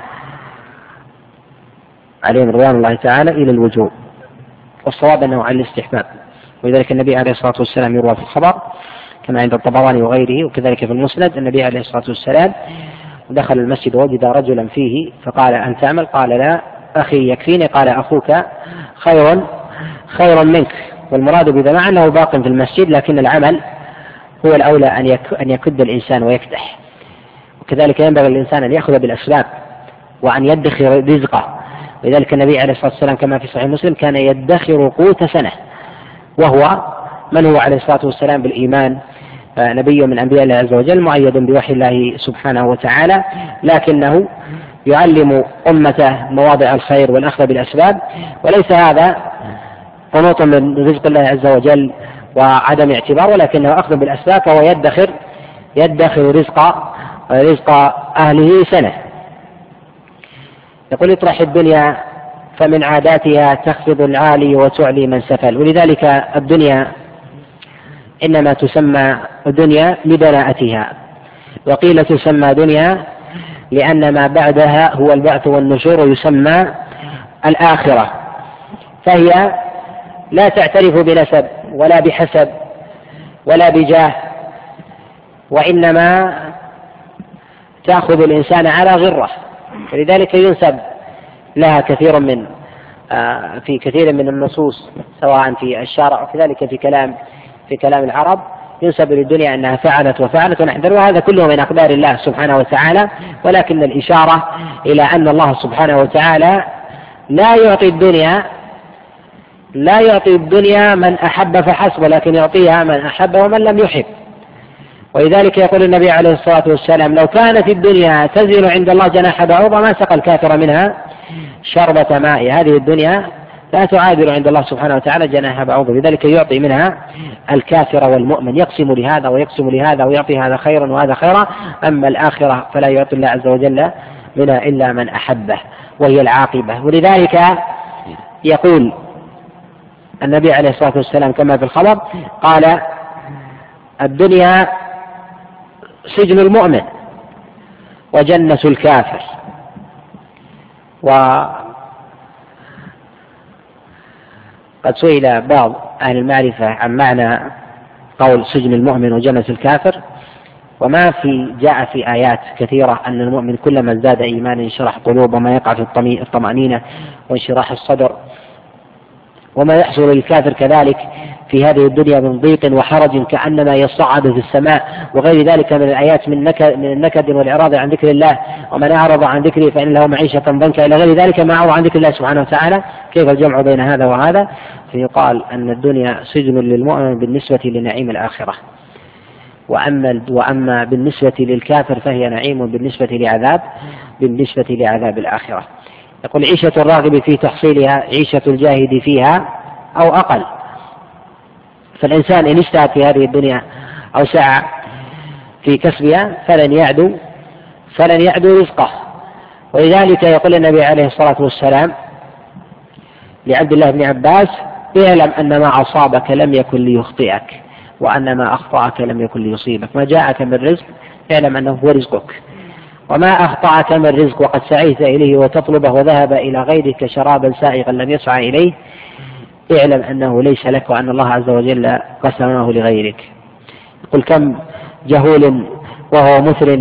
عليهم رضوان الله تعالى إلى الوجوب، والصواب أنه على الاستحباب. ولذلك النبي عليه الصلاة والسلام يروى في الخبر كما عند الطبراني وغيره وكذلك في المسند النبي عليه الصلاة والسلام دخل المسجد ووجد رجلا فيه فقال: أن تعمل؟ قال: لا، أخي يكفيني. قال: أخوك خير خير منك. والمراد بذا أنه باق في المسجد، لكن العمل هو الأولى أن يكد الإنسان ويكدح. وكذلك ينبغي الإنسان أن يأخذ بالأسباب وأن يدخر رزقه. ولذلك النبي عليه الصلاة والسلام كما في صحيح مسلم كان يدخر قوت سنة، وهو من هو عليه الصلاة والسلام بالإيمان نبي من أنبياء الله عز وجل مؤيد بوحي الله سبحانه وتعالى، لكنه يعلم أمته مواضع الخير والأخذ بالأسباب. وليس هذا قنوط من رزق الله عز وجل وعدم اعتبار، ولكنه أخذ بالأسباب وهو يدخر يدخر رزق رزق أهله سنة. يقول: اطرح الدنيا فمن عاداتها تخفض العالي وتعلي من سفل. ولذلك الدنيا إنما تسمى دنيا لبلاءتها، وقيل تسمى دنيا لأن ما بعدها هو البعث والنشور يسمى الآخرة. فهي لا تعترف بنسب ولا بحسب ولا بجاه، وإنما تأخذ الإنسان على غرة. فلذلك ينسب لها كثير من في كثير من النصوص سواء في الشارع وكذلك في كلام في كلام العرب ينسب للدنيا أنها فعلت وفعلت ونحذر، وهذا كله من أقدار الله سبحانه وتعالى. ولكن الإشارة إلى أن الله سبحانه وتعالى لا يعطي الدنيا لا يعطي الدنيا من أحب فحسب، ولكن يعطيها من أحب ومن لم يحب. ولذلك يقول النبي عليه الصلاة والسلام: لو كانت الدنيا تزن عند الله جناح بعوضة ما سقى الكافر منها شربة ماء. هذه الدنيا لا تعادل عند الله سبحانه وتعالى جناح بعوضة، لذلك يعطي منها الكافر والمؤمن، يقسم لهذا ويقسم لهذا ويعطي هذا خيرا وهذا خيرا. أما الآخرة فلا يعطي الله عز وجل منها إلا من أحبه، وهي العاقبة. ولذلك يقول النبي عليه الصلاة والسلام كما في الخبر قال: الدنيا سجن المؤمن وجنة الكافر. وقد سئل بعض أهل المعرفة عن معنى قول سجن المؤمن وجنة الكافر، وما في جاء في آيات كثيرة أن المؤمن كلما ازداد إيمانا انشرح قلوب، وما يقع في الطمأنينة وانشراح الصدر، وما يحصل للكافر كذلك في هذه الدنيا من ضيق وحرج كأنما يصعد في السماء، وغير ذلك من الآيات من من النكد والإعراض عن ذكر الله. ومن أعرض عن ذكري فإن له معيشة ضنكا إلى غير ذلك ما أعرض عن ذكر الله سبحانه وتعالى. كيف الجمع بين هذا وهذا؟ فيقال أن الدنيا سجن للمؤمن بالنسبة لنعيم الآخرة، وأما وأما بالنسبة للكافر فهي نعيم بالنسبة لعذاب بالنسبة لعذاب الآخرة. يقول: عيشة الراغب في تحصيلها عيشة الجاهد فيها أو أقل. فالإنسان إن اجتهد في هذه الدنيا أو سعى في كسبها فلن يعدو فلن يعدو رزقه. ولذلك يقول النبي عليه الصلاة والسلام لعبد الله بن عباس: اعلم أن ما أصابك لم يكن ليخطئك، وأن ما أخطأك لم يكن ليصيبك. ما جاءك من رزق اعلم أنه هو رزقك، وما أخطأك من رزق وقد سعيت إليه وتطلبه وذهب إلى غيرك شرابا سائغا لم يسعى إليه اعلم أنه ليس لك، وأن الله عز وجل قسمه لغيرك. يقول: كم جهول وهو مثل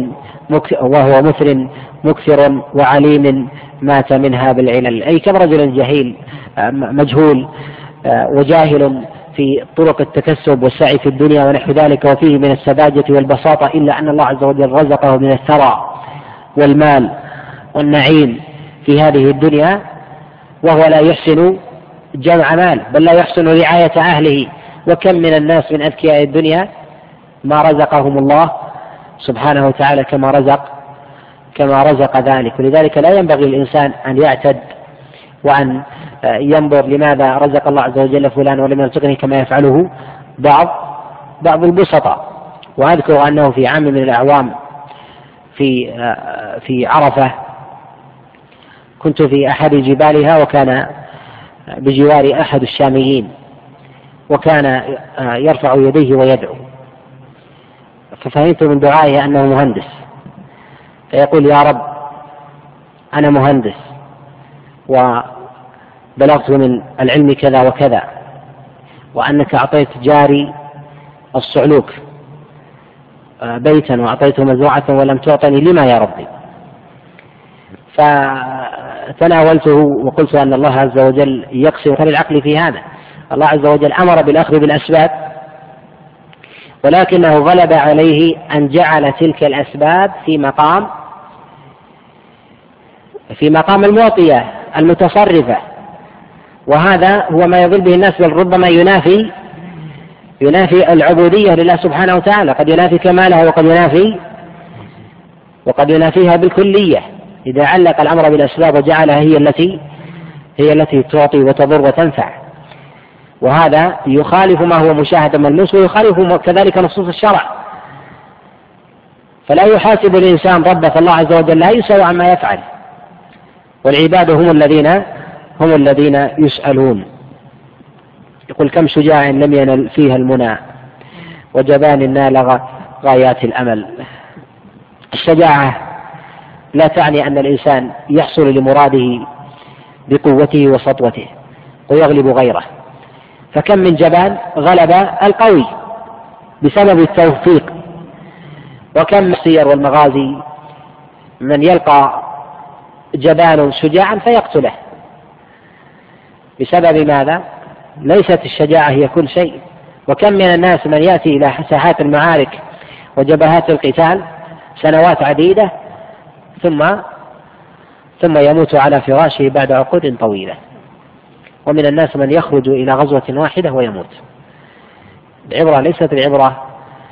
وهو مثل مكثر وعليم مات منها بالعلل، أي كم رجل جهيل مجهول وجاهل في طرق التكسب والسعي في الدنيا ونحو ذلك، وفيه من السذاجة والبساطة، إلا أن الله عز وجل رزقه من الثرى والمال والنعيم في هذه الدنيا وهو لا يحسن جمع مال، بل لا يحسن رعاية أهله. وكم من الناس من أذكياء الدنيا ما رزقهم الله سبحانه وتعالى كما رزق كما رزق ذلك. ولذلك لا ينبغي الإنسان أن يعتد وأن ينظر لماذا رزق الله عز وجل فلان ولم يرزقني كما يفعله بعض بعض البسطاء. وأذكر أنه في عام من الأعوام في في عرفة كنت في أحد جبالها، وكان بجوار أحد الشاميين، وكان يرفع يديه ويدعو، ففهمت من دعائه أنه مهندس، فيقول: يا رب أنا مهندس وبلغت من العلم كذا وكذا، وأنك أعطيت جاري الصعلوك بيتا وأعطيته مزروعة ولم تعطني، لما يا ربي؟ فتناولته وقلت أن الله عز وجل يقسم العقل في هذا. الله عز وجل أمر بالأخذ بالأسباب، ولكنه غلب عليه أن جعل تلك الأسباب في مقام في مقام المعطية المتصرفة، وهذا هو ما يضل به الناس، بل ربما ينافي ينافي العبودية لله سبحانه وتعالى، قد ينافي كمالها وقد ينافي وقد ينافيها بالكلية إذا علق الأمر بالأسباب وجعلها هي التي هي التي تعطي وتضر وتنفع. وهذا يخالف ما هو مشاهد ملموس، ويخالف كذلك نصوص الشرع. فلا يحاسب الإنسان ربه، فالله عز وجل لا يسأل عما يفعل، والعباد هم الذين هم الذين يسألون. يقول: كم شجاع لم ينل فيها المنى وجبان نال غايات الأمل. الشجاعة لا تعني أن الإنسان يحصل لمراده بقوته وسطوته ويغلب غيره، فكم من جبان غلب القوي بسبب التوفيق، وكم من السير والمغازي من يلقى جبان شجاعا فيقتله بسبب ماذا؟ ليست الشجاعة هي كل شيء. وكم من الناس من يأتي إلى ساحات المعارك وجبهات القتال سنوات عديدة ثم ثم يموت على فراشه بعد عقود طويلة، ومن الناس من يخرج إلى غزوة واحدة ويموت. العبرة ليست العبرة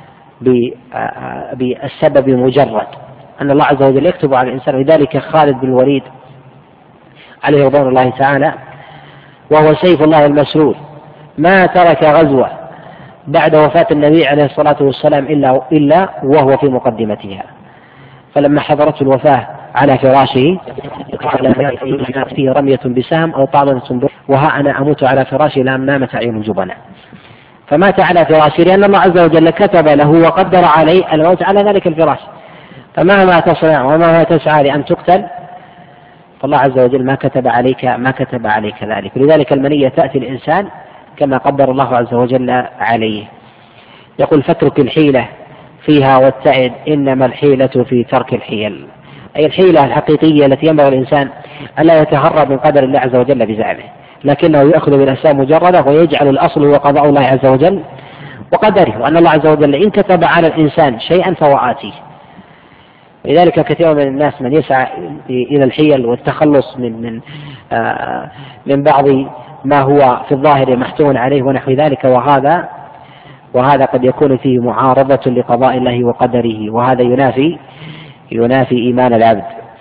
بالسبب مجرد، أن الله عز وجل يكتب على الإنسان. لذلك خالد بن الوليد عليه رضوان الله تعالى وهو سيف الله المسلول ما ترك غزوة بعد وفاة النبي عليه الصلاة والسلام إلا, إلا وهو في مقدمتها. فلما حضرته الوفاة على فراشه قال: فيه رمية بسهم أو طعنة بر، وها أنا أموت على فراشي لا نامت عين الجبناء. فمات على فراشه لأن الله عز وجل كتب له وقدر عليه الموت على ذلك الفراش. فمهما تصنع ومهما تسعى لأن تقتل، فالله عز وجل ما كتب عليك ما كتب عليك ذلك. لذلك المنية تأتي الإنسان كما قدر الله عز وجل عليه. يقول: فاترك الحيلة فيها واتعد، إنما الحيلة في ترك الحيل. أي الحيلة الحقيقية التي ينبغي الإنسان ألا يتهرب من قدر الله عز وجل بزعمه، لكنه يأخذ بالأسباب مجردة ويجعل الأصل هو قضاء الله عز وجل وقدره، وأن الله عز وجل إن كتب على الإنسان شيئا فهو آتيه. لذلك كثير من الناس من يسعى إلى الحيل والتخلص من من آه من بعض ما هو في الظاهر محتوم عليه ونحو ذلك، وهذا وهذا قد يكون فيه معارضة لقضاء الله وقدره، وهذا ينافي ينافي إيمان العبد.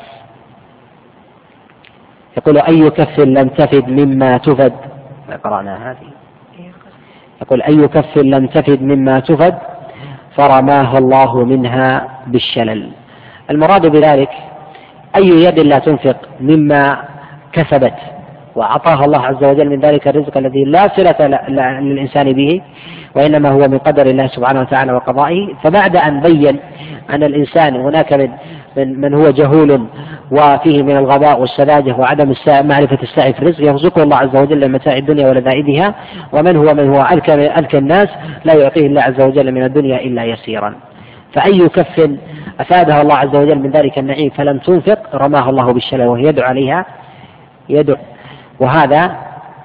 يقول: أي كف لم تفد مما تفد، قرأنا هذه. يقول: أي كف لم تفد مما تفد فرماها الله منها بالشلل. المراد بذلك أي يد لا تنفق مما كسبت وأعطاها الله عز وجل من ذلك الرزق الذي لا صلة للإنسان به، وإنما هو من قدر الله سبحانه وتعالى وقضائه. فبعد أن بين أن الإنسان هناك من, من, من هو جهول وفيه من الغباء والسذاجة وعدم معرفة السعي في الرزق، يرزقه الله عز وجل متاع الدنيا ولذائذها، ومن هو من هو ألك الناس لا يعطيه الله عز وجل من الدنيا إلا يسيرا. فأي كف أفادها الله عز وجل من ذلك النعيم فلم تنفق رماها الله بالشلل وهي يدعو عليها يدعو. وهذا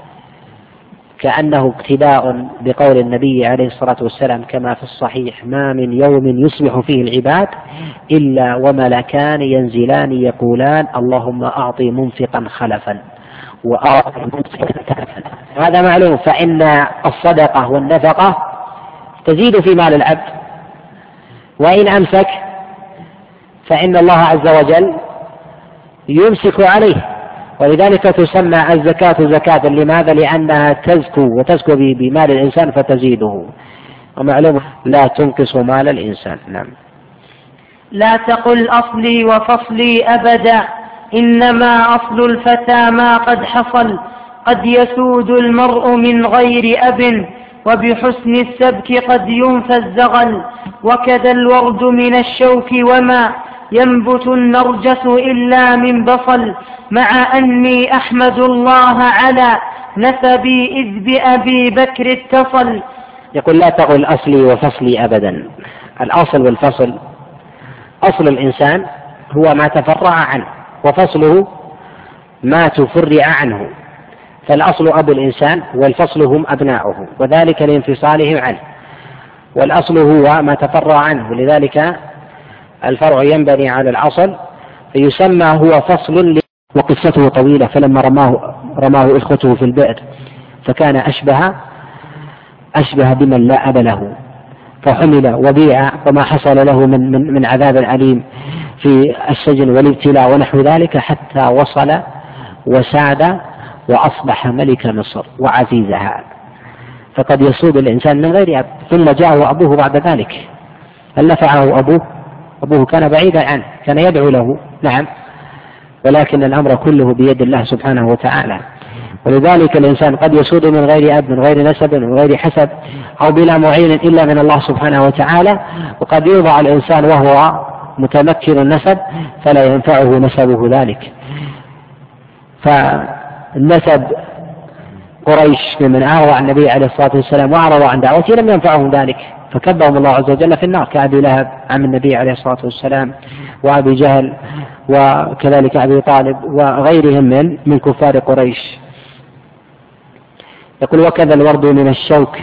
كأنه اقتداء بقول النبي عليه الصلاة والسلام كما في الصحيح: ما من يوم يصبح فيه العباد إلا وملكان ينزلان يقولان اللهم أعطي منفقا خلفا وأعطي منفقا تلفا. هذا معلوم، فإن الصدقة والنفقة تزيد في مال العبد، وإن أمسك فإن الله عز وجل يمسك عليه، ولذلك تسمى الزكاة زكاة. لماذا؟ لأنها تزكو وتزكو بمال الإنسان فتزيده، ومعلوم لا تنقص مال الإنسان. نعم. لا تقل أصلي وفصلي أبدا، إنما أصل الفتى ما قد حصل. قد يسود المرء من غير أب، وبحسن السبك قد ينفى الزغل. وكذا الورد من الشوك، وما ينبت النرجس إلا من بصل. مع أني أحمد الله على نسبي إذ بأبي بكر اتصل. يقول: لا تقل أصلي وفصلي أبدا. الأصل والفصل، أصل الإنسان هو ما تفرع عنه، وفصله ما تفرع عنه. فالأصل أبو الإنسان، والفصل هم أبناؤه، وذلك لانفصالهم عنه. والأصل هو ما تفرع عنه، لذلك الفرع ينبني على الأصل فيسمى هو فصل. وقصته طويلة، فلما رماه, رماه إخوته في البئر فكان أشبه أشبه بمن لا أب له، فحمل وبيع، وما حصل له من, من, من عذاب عليم في السجن والابتلاء ونحو ذلك، حتى وصل وساد وأصبح ملك مصر وعزيزها. فقد يسود الإنسان من غير أب. ثم جاءه أبوه بعد ذلك، هل نفعه أبوه؟ أبوه كان بعيدا عنه، كان يدعو له، نعم، ولكن الأمر كله بيد الله سبحانه وتعالى. ولذلك الإنسان قد يسود من غير أب، من غير نسب، من غير حسب، أو بلا معين إلا من الله سبحانه وتعالى. وقد يوضع الإنسان وهو متمكن النسب فلا ينفعه نسبه ذلك. فالنسب قريش ممن أعرض عن النبي عليه الصلاة والسلام وأعرض عن دعوته لم ينفعهم ذلك، فكبهم الله عز وجل في النار، كأبي لهب عم النبي عليه الصلاة والسلام، وأبي جهل، وكذلك أبي طالب، وغيرهم من من كفار قريش. يقول: وكذا الورد من الشوك،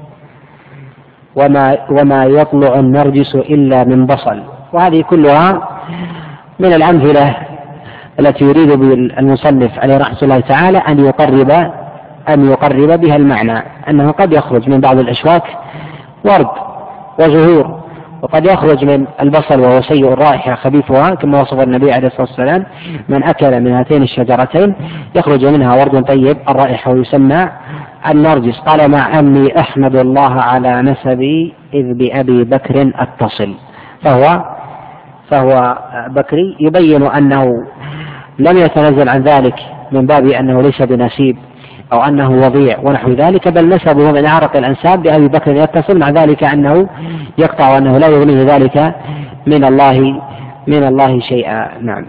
وما, وما يطلع النرجس إلا من بصل. وهذه كلها من الأمثلة التي يريد بالمصنف عليه رحمة الله تعالى أن يقرب أن يقرب بها المعنى، أنه قد يخرج من بعض الأشواك ورد وزهور، وقد يخرج من البصل وهو سيء الرائحة خبيثها، كما وصف النبي عليه الصلاة والسلام: من أكل من هاتين الشجرتين يخرج منها ورد طيب الرائحة ويسمى النرجس. قال: مع أني أحمد الله على نسبي إذ بأبي بكر أتصل. فهو فهو بكري، يبين أنه لم يتنزل عن ذلك من باب أنه ليس بنسيب أو أنه وضيع ونحو ذلك، بل نسبه من أعرق الأنساب بأبي بكر يتصل، مع ذلك أنه يقطع وأنه لا يغنيه ذلك من الله من الله شيئا. نعم.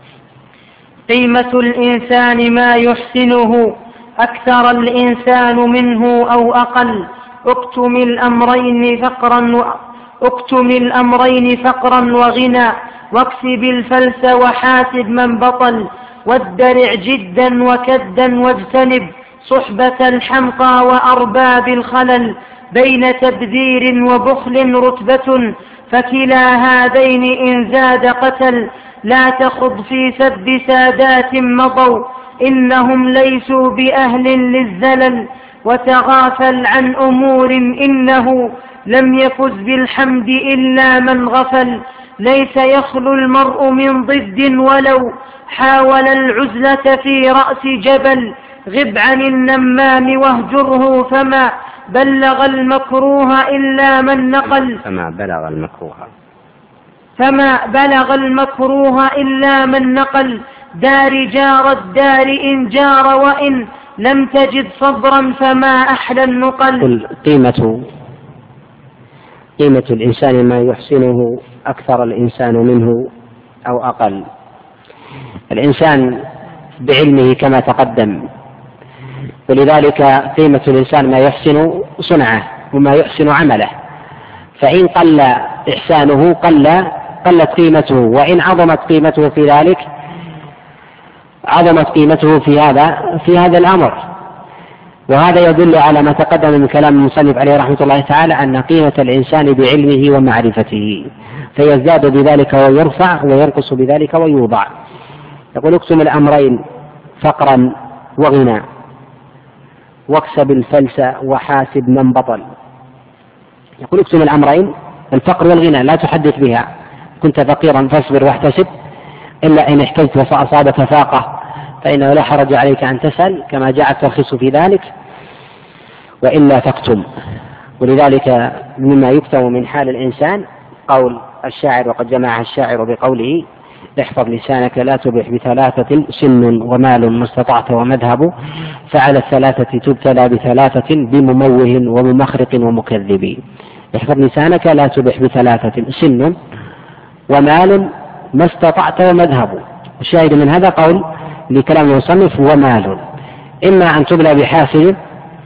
قيمة الإنسان ما يحسنه، أكثر الإنسان منه أو أقل. اكتم الأمرين فقرا و... اكتم الأمرين فقرا وغنى، واكسب الفلس وحاسب من بطل. وادرع جدا وكدا واجتنب صحبة الحمقى وأرباب الخلل. بين تبذير وبخل رتبة، فكلا هذين إن زاد قتل. لا تخض في سب سادات مضوا، إنهم ليسوا بأهل للزلل. وتغافل عن أمور، إنه لم يفز بالحمد إلا من غفل. ليس يخلو المرء من ضد ولو حاول العزلة في رأس جبل. غب عن النمام واهجره، فما بلغ المكروه إلا من نقل. فما بلغ المكروه فما بلغ المكروه إلا من نقل. دار جار الدار إن جار، وإن لم تجد صبرا فما أحلى النقل. قيمة قيمة الإنسان ما يحسنه، أكثر الإنسان منه أو أقل. الإنسان بعلمه كما تقدم، ولذلك قيمة الإنسان ما يحسن صنعه وما يحسن عمله. فإن قل إحسانه قل قلت قيمته، وإن عظمت قيمته في ذلك عظمت قيمته في هذا في هذا الأمر. وهذا يدل على ما تقدم من كلام المصنف عليه رحمة الله تعالى أن قيمة الإنسان بعلمه ومعرفته، فيزداد بذلك ويرفع وينقص بذلك ويوضع. يقول اقسم الأمرين فقرا وغنى، واكسب الفلس وحاسب من بطل. يقول اقسم الأمرين الفقر والغنى لا تحدث بها، كنت فقيرا فاصبر واحتسب، إلا إن احتجت وأصابك فاقة فإنه لا حرج عليك أن تسأل كما جاء الترخيص في ذلك، وإلا فاكتم. ولذلك مما يكتم من حال الإنسان قول الشاعر، وقد جمع الشاعر بقوله احفظ لسانك لا تبح بثلاثة سن ومال ما استطعت ومذهب، فعلى الثلاثة تبتلى بثلاثة بمموه وممخرق ومكذب. احفظ لسانك لا تبح بثلاثة سن ومال ما استطعت ومذهب. الشاهد من هذا قول لكلام المصنف ومال، إما أن تبلى بحاسد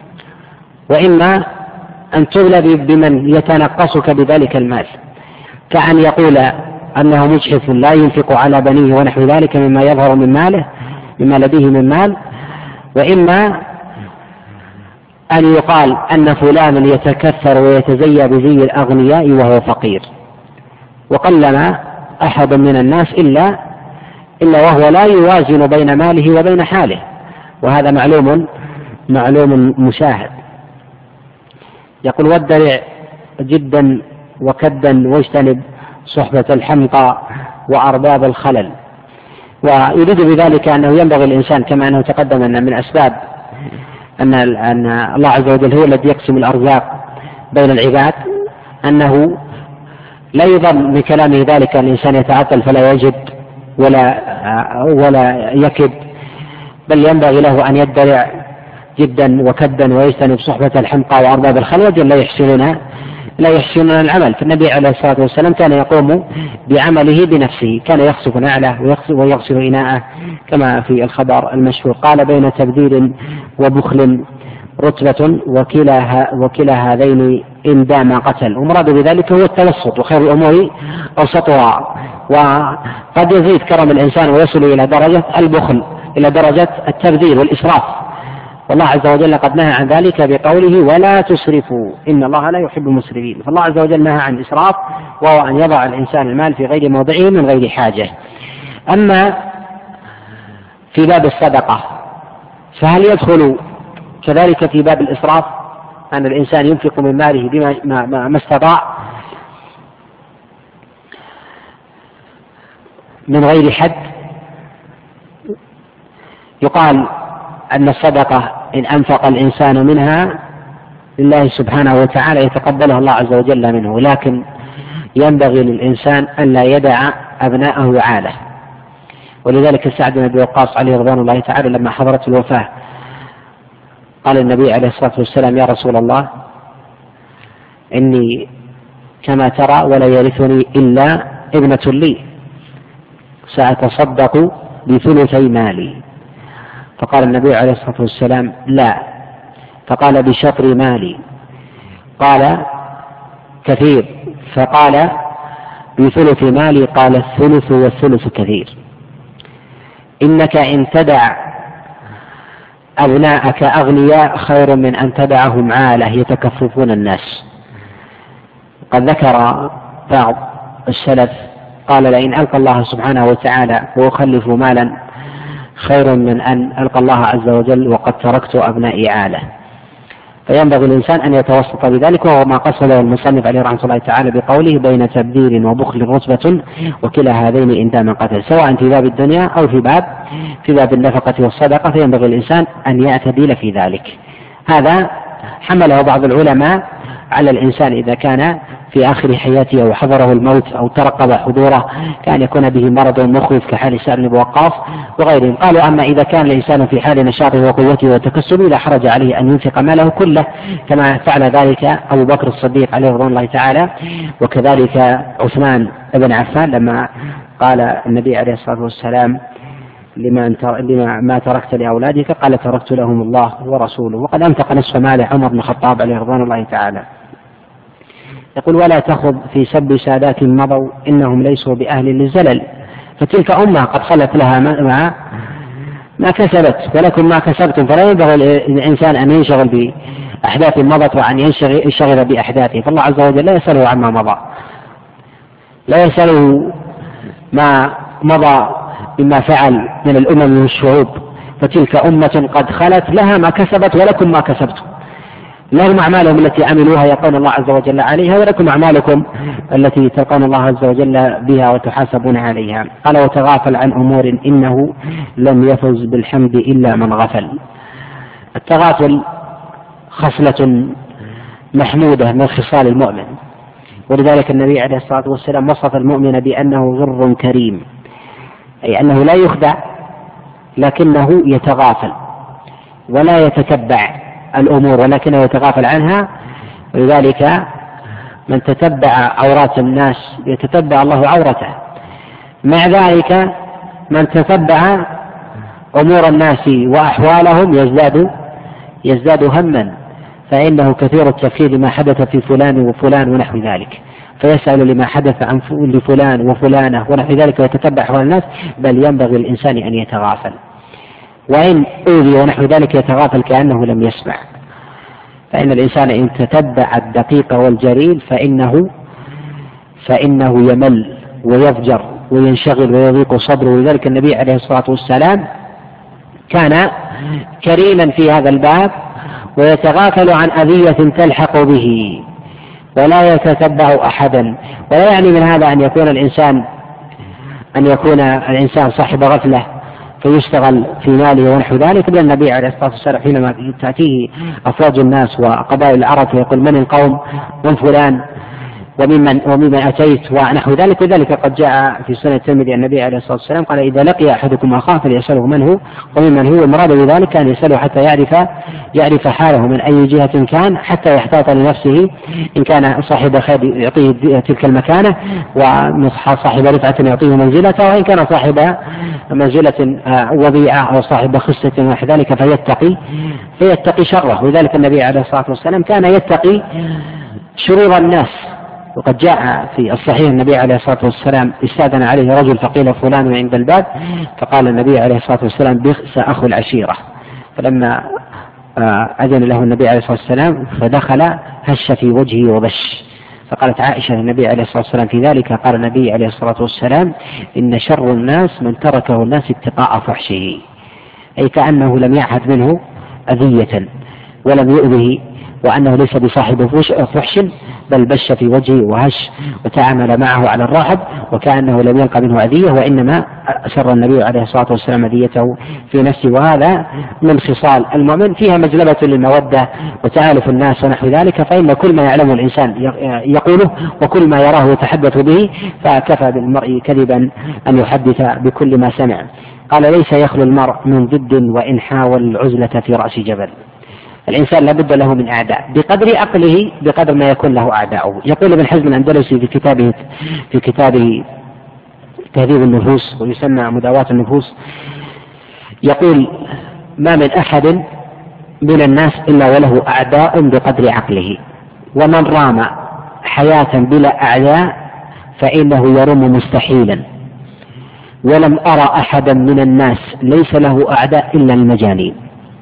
وإما أن تبلى بمن يتنقصك بذلك المال، كأن يقول أنه مجحف لا ينفق على بنيه ونحو ذلك مما يظهر من ماله مما لديه من مال، وإما أن يقال أن فلان يتكثر ويتزيى بزي الأغنياء وهو فقير، وقلما أحد من الناس إلا إلا وهو لا يوازن بين ماله وبين حاله، وهذا معلوم معلوم مشاهد. يقول وادرع جدا وكدا واجتنب صحبة الحمقى وأرباب الخلل. ويريد بذلك أنه ينبغي الإنسان كما أنه تقدم أن من أسباب أن أن الله عز وجل هو الذي يقسم الأرزاق بين العباد، أنه لا يظن من كلامه ذلك أن الإنسان يتعطل فلا يجد ولا ولا يكد، بل ينبغي له أن يدرع جدا وكدا ويجتنب صحبة الحمقى وأرباب الخلل لا يحسنون لا يحسنون العمل. فالنبي عليه الصلاة والسلام كان يقوم بعمله بنفسه، كان يخسف نعله ويغسل إناءه كما في الخبر المشهور، قال بين تبذير وبخل رتبة وكلا وكلا هذين إن دام قتل. ومراد بذلك هو التوسط، وخير الأمور أوسطها. وقد يزيد كرم الإنسان ويصل إلى درجة البخل، إلى درجة التبذير والإسراف، والله عز وجل قد نهى عن ذلك بقوله ولا تسرفوا إن الله لا يحب المسرفين. فالله عز وجل نهى عن الإسراف، وهو أن يضع الإنسان المال في غير موضعه من غير حاجة. أما في باب الصدقة فهل يدخل كذلك في باب الإسراف أن الإنسان ينفق من ماله بما ما, ما, ما استطاع من غير حد؟ يقال أن الصدقة إن أنفق الإنسان منها لله سبحانه وتعالى يتقبلها الله عز وجل منه، لكن ينبغي للإنسان أن لا يدع أبناءه عالة. ولذلك سعد بن أبي وقاص عليه رضوان الله تعالى لما حضرت الوفاة قال النبي عليه الصلاة والسلام يا رسول الله إني كما ترى ولا يرثني إلا ابنة لي سأتصدق بثلثي مالي. فقال النبي عليه الصلاة والسلام لا، فقال بشطر مالي، قال كثير، فقال بثلث مالي، قال الثلث والثلث كثير. إنك إن تدع أبناءك أغنياء خير من أن تدعهم عالة يتكففون الناس. قد ذكر بعض السلف قال لئن ألقى الله سبحانه وتعالى وأخلف مالا خير من أن ألقى الله عز وجل وقد تركت أبنائي عالة. فينبغي الإنسان أن يتوسط بذلك، وهو ما قصده المصنف عليه رحمة الله تعالى بقوله بين تبذير وبخل رتبة وكلا هذين إن دام قتل، سواء في باب الدنيا أو في باب في باب النفقة والصدقة، فينبغي الإنسان أن يعتدل في ذلك. هذا حمله بعض العلماء على الإنسان إذا كان في آخر حياته أو حضره الموت أو ترقب حضوره كان يكون به مرض مخوف كحال سعد بن أبي وقاص وغيرهم. قالوا أما إذا كان الإنسان في حال نشاطه وقوته وتكسبه لا حرج عليه أن ينفق ماله كله كما فعل ذلك أبو بكر الصديق عليه رضوان الله تعالى، وكذلك عثمان بن عفان لما قال النبي عليه الصلاة والسلام لما, لما ما تركت لأولادك قال تركت لهم الله ورسوله، وقد أنفق نصف ماله عمر بن الخطاب عليه رضوان الله تعالى. يقول ولا تخض في سب سادات مضوا إنهم ليسوا بأهل للزلل، فتلك أمة قد خلت لها ما, ما كسبت ولكم ما كسبتم، فلا ينبغي الإنسان أن ينشغل بأحداث مضت وأن ينشغل بأحداثه، فالله عز وجل لا يسأله عما مضى، لا يسأله ما مضى مما فعل من الأمم والشعوب، فتلك أمة قد خلت لها ما كسبت ولكم ما كسبتم، لهم أعمالهم التي عملوها يلقون الله عز وجل عليها، ولكم أعمالكم التي تلقون الله عز وجل بها وتحاسبون عليها. قال وتغافل عن أمور إنه لم يفز بالحمد إلا من غفل. التغافل خصلة محمودة من خصال المؤمن، ولذلك النبي عليه الصلاة والسلام وصف المؤمن بأنه غر كريم، أي أنه لا يخدع لكنه يتغافل ولا يتتبع الأمور ولكنه يتغافل عنها، ولذلك من تتبع عورات الناس يتتبع الله عورته، مع ذلك من تتبع أمور الناس وأحوالهم يزداد يزداد هما، فإنه كثير التفكير لما حدث في فلان وفلان ونحو ذلك، فيسأل لما حدث عن لفلان وفلانة ونحو ذلك ويتتبع أحوال الناس، بل ينبغي الإنسان أن يتغافل، وإن أوذي ونحو ذلك يتغافل كأنه لم يسمع. فإن الإنسان إن تتبع الدقيق والجليل فإنه فإنه يمل ويفجر وينشغل ويضيق صدره، ولذلك النبي عليه الصلاة والسلام كان كريما في هذا الباب ويتغافل عن أذية تلحق به ولا يتتبع أحدا. ولا يعني من هذا أن يكون الإنسان أن يكون الإنسان صاحب غفلة فيشتغل في ماله ونحو ذلك، بل النبي عليه الصلاة والسلام حينما تأتيه أفواج الناس وقبائل العرب ويقول من القوم من فلان وممن وممن أتيت ونحو ذلك، وذلك قد جاء في سنة الترمذي النبي عليه الصلاة والسلام قال إذا لقي أحدكم أخاه فليسأله من هو وممن هو، المراد بذلك أن يسأله حتى يعرف يعرف حاله من أي جهة كان، حتى يحتاط لنفسه إن كان صاحب خير يعطيه تلك المكانة، وصاحب رفعة يعطيه منزلته، وإن كان صاحب منزلة وضيعة أو صاحب خصة ونحو ذلك فيتقي فيتقي شره. وذلك النبي عليه الصلاة والسلام كان يتقي شرور الناس، وقد جاء في الصحيح النبي عليه الصلاة والسلام استأذن عليه رجل فقيل فلان عند الباب، فقال النبي عليه الصلاة والسلام بئس أخو العشيرة، فلما أذن له النبي عليه الصلاة والسلام فدخل هش في وجهه وبش، فقالت عائشة النبي عليه الصلاة والسلام في ذلك قال النبي عليه الصلاة والسلام إن شر الناس من تركه الناس اتقاء فحشه، أي كأنه لم يعهد منه أذية ولم يؤذه، وأنه ليس بصاحب فحش بل بش في وجهه وهش وتعامل معه على الرحب وكأنه لم يلقى منه أذية، وإنما أسر النبي عليه الصلاة والسلام أذيته في نفسه. وهذا من خصال المؤمن، فيها مجلبة للمودة وتآلف الناس ونحو ذلك، فإن كل ما يعلمه الإنسان يقوله وكل ما يراه يتحدث به، فكفى بالمرء كذبا أن يحدث بكل ما سمع. قال ليس يخلو المرء من ضد وإن حاول العزلة في رأس جبل. الإنسان لابد له من أعداء بقدر عقله بقدر ما يكون له أعداؤه. يقول ابن حزم الأندلسي في كتابه في كتابه تهذيب النفوس ويسمى مداواة النفوس، يقول ما من أحد من الناس إلا وله أعداء بقدر عقله، ومن رام حياة بلا أعداء فإنه يرم مستحيلا، ولم أرى أحدا من الناس ليس له أعداء إلا المجانين.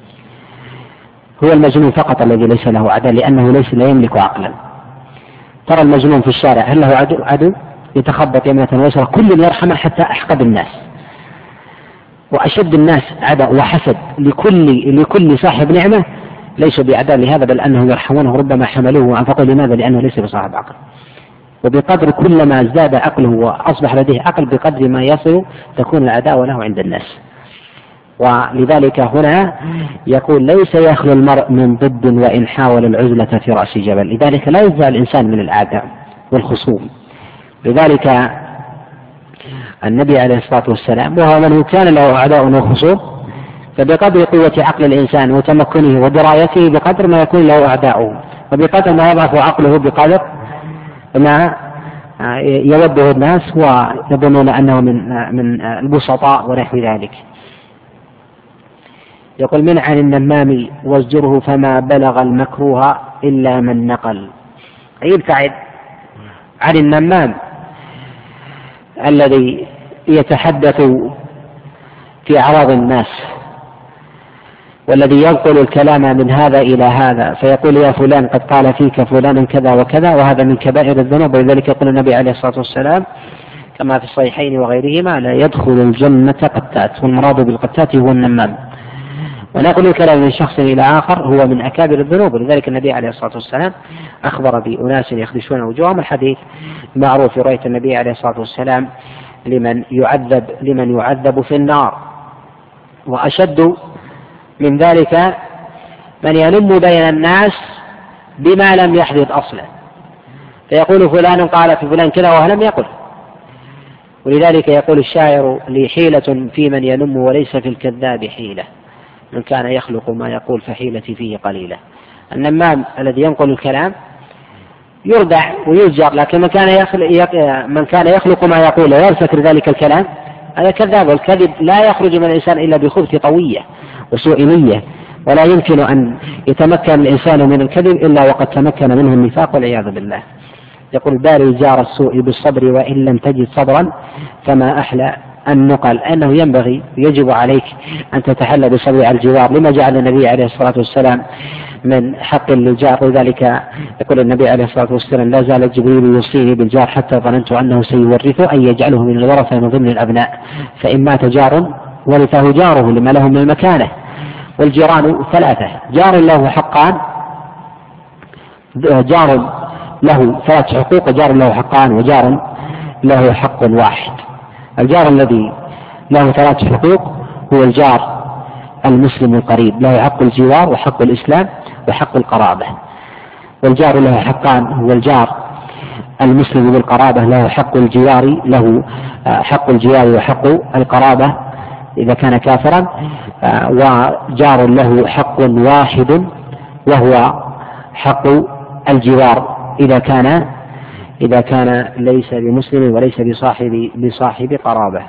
هو المجنون فقط الذي ليس له عدو، لأنه ليس لا يملك عقلا. ترى المجنون في الشارع هل له عدو؟ عدو يتخبط يمنة ويسرى، كل يرحمه حتى أحقد الناس، وأشد الناس عداء وحسد لكل لكل صاحب نعمة ليسوا بأعداء لهذا، بل أنهم يرحمونه ربما حملوه وأنفقوا. لماذا؟ لأنه ليس بصاحب عقل. وبقدر كلما ازداد عقله وأصبح لديه عقل بقدر ما يصل تكون العداوة له عند الناس. ولذلك هنا يقول ليس يخلو المرء من ضد وإن حاول العزلة في رأس جبل. لذلك لا يزال الإنسان من الأعداء والخصوم. لذلك النبي عليه الصلاة والسلام وهو من كان له أعداء وخصوم، فبقدر قوة عقل الإنسان وتمكنه ودرايته بقدر ما يكون له أعداؤه، وبقدر ما يضعف عقله بقدر ما يوده الناس ويظنون أنه من من البسطاء ونحو ذلك. يقول من عن النمام وازجره فما بلغ المكروه إلا من نقل، أي ابتعد عن النمام الذي يتحدث في أعراض الناس والذي ينقل الكلام من هذا إلى هذا فيقول يا فلان قد قال فيك فلان كذا وكذا وهذا من كبائر الذنوب. ولذلك يقول النبي عليه الصلاة والسلام كما في الصحيحين وغيرهما لا يدخل الجنة قتات، والمراد بالقتات هو النمام. ونقل الكلام من شخص إلى آخر هو من أكابر الذنوب. ولذلك النبي عليه الصلاة والسلام أخبر بأناس يخدشون وجوههم، الحديث معروف في رواية النبي عليه الصلاة والسلام لمن يعذب لمن يعذب في النار. وأشد من ذلك من ينم بين الناس بما لم يحدث أصلا، فيقول فلان قال في فلان كذا وهو لم يقل. ولذلك يقول الشاعر لي حيلة في من ينم وليس في الكذاب حيلة، من كان يخلق ما يقول فحيلتي فيه قليلة. النمام الذي ينقل الكلام يردع ويزجر، لكن من كان يخلق, من كان يخلق ما يقول ويرتكب ذلك الكلام هذا كذاب. والكذب لا يخرج من الإنسان إلا بخبث طوية وسوء نية، ولا يمكن أن يتمكن الإنسان من الكذب إلا وقد تمكن منه النفاق والعياذ بالله. يقول باري جار السوء بالصبر وإن لم تجد صبرا فما أحلى النقل، أنه ينبغي يجب عليك أن تتحلى بصبر على الجوار، لما جعل النبي عليه الصلاة والسلام من حق للجار. وذلك يقول النبي عليه الصلاة والسلام لا زال جبريل يوصيني بالجار حتى ظننت أنه سيورثه أن يجعله من الورثة من ضمن الأبناء، فإن مات جار ورثه جاره لما له من المكانة. والجيران ثلاثة، جار له حقان، جار له ثلاث حقوق، وجار له حقان، وجار له حق واحد. الجار الذي له ثلاث حقوق هو الجار المسلم القريب، له حق الجوار وحق الإسلام وحق القرابة. والجار له حقان هو الجار المسلم بالقرابة، له حق الجوار له حق الجوار وحق القرابة إذا كان كافرا، وجار له حق واحد وهو حق الجوار إذا كان إذا كان ليس بمسلم وليس بصاحب بصاحب قرابة.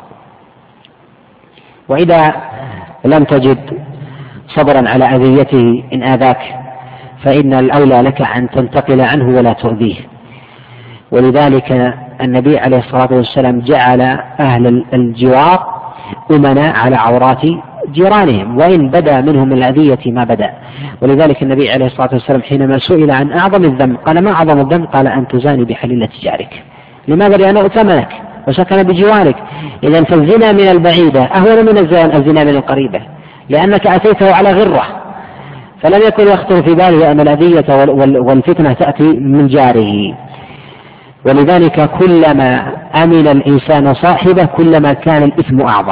وإذا لم تجد صبرا على أذيته إن آذاك فإن الأولى لك أن تنتقل عنه ولا تؤذيه. ولذلك النبي عليه الصلاة والسلام جعل أهل الجوار أمناء على عورات جيرانهم وإن بدا منهم الأذية ما بدا. ولذلك النبي عليه الصلاة والسلام حينما سئل عن أعظم الذنب قال ما أعظم الذنب؟ قال أن تزاني بحليلة جارك. لماذا؟ لأنه ائتمنك وسكن بجوارك. إذا فالزنا من البعيدة أهون من الزنا من القريبة، لأنك أتيته على غرة، فلم يكن يخطر في باله أن الأذية والفتنة تأتي من جاره. ولذلك كلما أمن الإنسان صاحبه كلما كان الإثم أعظم،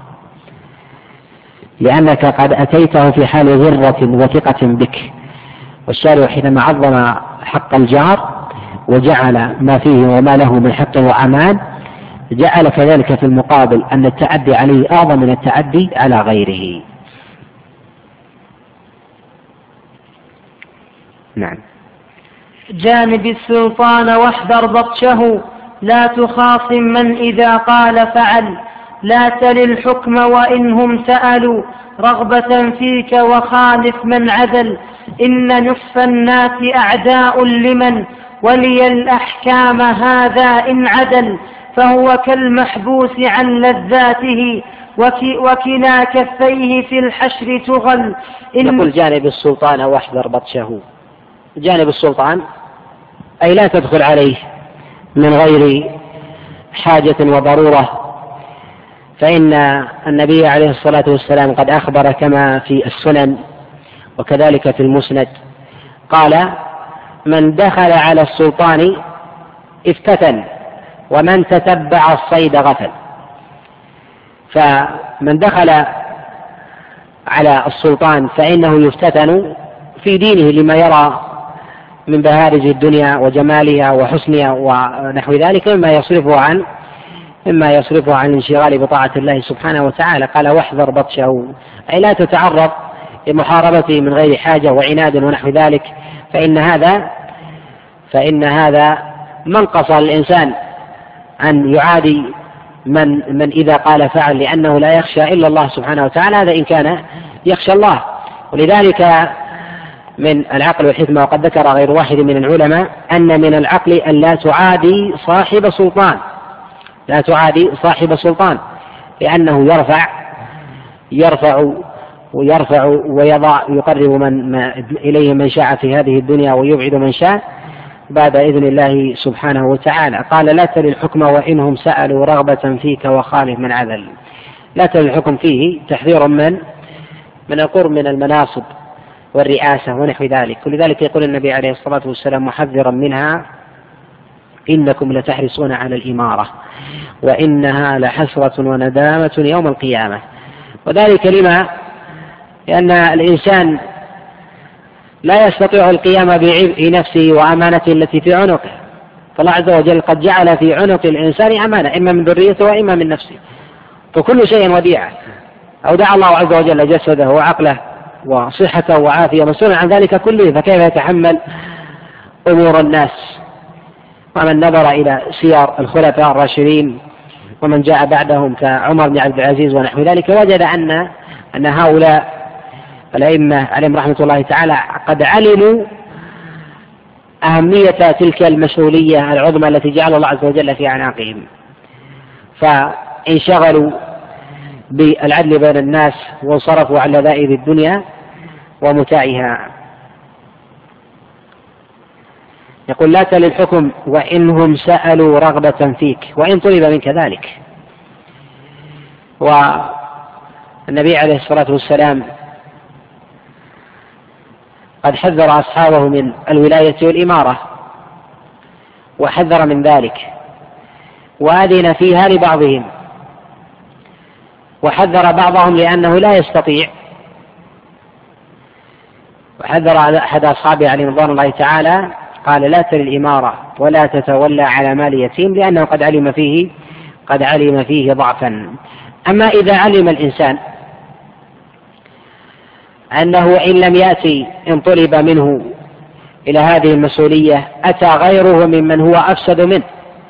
لأنك قد أتيته في حال غرة وثقة بك. والشارع حينما عظم حق الجار وجعل ما فيه وما له من حق وأمان جعل كذلك في المقابل أن التعدي عليه أعظم من التعدي على غيره. نعم. جانب السلطان واحذر بطشه، لا تخاصم من إذا قال فعل، لا تل الحكم وإنهم سألوا رغبة فيك وخالف من عدل، إن نصف الناس أعداء لمن ولي الأحكام هذا إن عدل، فهو كالمحبوس عن لذاته وكلا كفيه في الحشر تغل. يقول جانب السلطان واحذر بطشه. جانب السلطان أي لا تدخل عليه من غير حاجة وضرورة، فإن النبي عليه الصلاة والسلام قد أخبر كما في السنن وكذلك في المسند قال من دخل على السلطان افتتن ومن تتبع الصيد غفل. فمن دخل على السلطان فإنه يفتتن في دينه لما يرى من بهارج الدنيا وجمالها وحسنها ونحو ذلك مما يصرفه عن مما يصرفه عن الانشغال بطاعة الله سبحانه وتعالى. قال واحذر بطشه أي لا تتعرض لمحاربته من غير حاجة وعناد ونحو ذلك، فإن هذا فإن هذا منقص الإنسان أن يعادي من من إذا قال فعل، لأنه لا يخشى إلا الله سبحانه وتعالى، هذا إن كان يخشى الله. ولذلك من العقل والحكمة، وقد ذكر غير واحد من العلماء أن من العقل أن لا تعادي صاحب سلطان، لا تعادي صاحب سلطان، لأنه يرفع يرفع ويرفع ويضع، يقرب من ما إليه من شاء في هذه الدنيا ويبعد من شاء بعد إذن الله سبحانه وتعالى. قال لا تل الحكم وإنهم سألوا رغبة فيك وخالف من عذل. لا تل الحكم فيه تحذير من من القرب من المناصب والرئاسة ونحو ذلك، ولذلك يقول النبي عليه الصلاة والسلام محذرا منها: إنكم لتحرصون على الإمارة وإنها لحسرة وندامة يوم القيامة. وذلك لما؟ لأن الإنسان لا يستطيع القيام بعبء نفسه وأمانته التي في عنقه، فالله عز وجل قد جعل في عنق الإنسان أمانة إما من ذريته وإما من نفسه، فكل شيء وديعة. أودع الله عز وجل جسده وعقله وصحته وعافية مسؤولا عن ذلك كله، فكيف يتحمل أمور الناس؟ ومن نظر إلى سير الخلفاء الراشدين ومن جاء بعدهم كعمر بن عبد العزيز ونحو ذلك وجد أن أن هؤلاء الأئمة عليهم رحمة الله تعالى قد علموا أهمية تلك المسؤولية العظمى التي جعل الله عز وجل في أعناقهم، فانشغلوا بالعدل بين الناس وانصرفوا عن لذائذ الدنيا ومتاعها. يقول لا تل الحكم وإنهم سألوا رغبة فيك وإن طلب منك ذلك. والنبي عليه الصلاة والسلام قد حذر أصحابه من الولاية والإمارة وحذر من ذلك وأذن فيها لبعضهم، وحذر بعضهم لأنه لا يستطيع، وحذر أحد أصحابه عليه رضوان الله تعالى قال لا تل الإمارة ولا تتولى على مال يتيم لأنه قد علم فيه قد علم فيه ضعفا. أما إذا علم الإنسان أنه إن لم يأتي إن طلب منه إلى هذه المسؤولية أتى غيره ممن هو أفسد منه،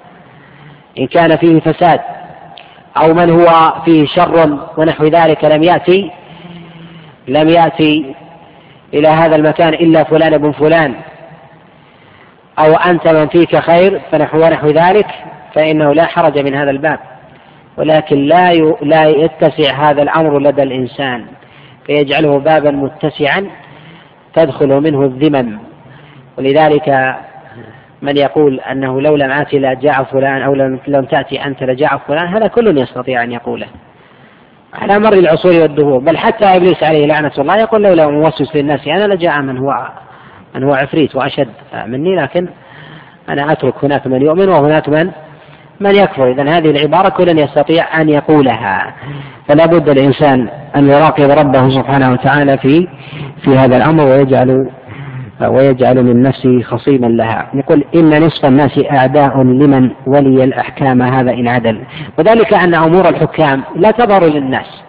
إن كان فيه فساد أو من هو فيه شر ونحو ذلك لم يأتي لم يأتي إلى هذا المكان إلا فلان بن فلان، أو أنت من فيك خير فنحو ونحو ذلك، فإنه لا حرج من هذا الباب. ولكن لا لا يتسع هذا الأمر لدى الإنسان فيجعله بابا متسعا تدخل منه الذمم. ولذلك من يقول أنه لو لم آتي لجاء فلان أو لم تأتي أنت لجاء فلان، هذا كل يستطيع أن يقوله على مر العصور والدهور. بل حتى إبليس عليه لعنة الله يقول لولا موسوس للناس أنا لجاء من هو من هو عفريت وأشد مني، لكن أنا أترك هناك من يؤمن وهناك من من يكفر. إذن هذه العبارة كل يستطيع أن يقولها، فلا بد الإنسان أن يراقب ربه سبحانه وتعالى في في هذا الأمر ويجعل ويجعل من نفسه خصيما لها. يقول إن نصف الناس أعداء لمن ولي الأحكام هذا إن عدل، وذلك أن أمور الحكام لا تظهر للناس،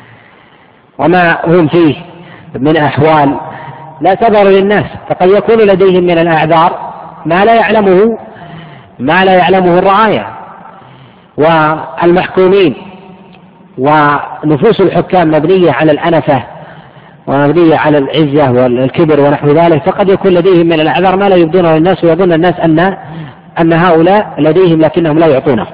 وما هم فيه من أحوال لا تظهر للناس، فقد يكون لديهم من الأعذار ما لا يعلمه ما لا يعلمه الرعاية والمحكومين، ونفوس الحكام مبنية على الأنفة ومبنية على العزة والكبر ونحو ذلك، فقد يكون لديهم من الأعذار ما لا يبدونه للناس، ويظن الناس أن أن هؤلاء لديهم لكنهم لا يعطونه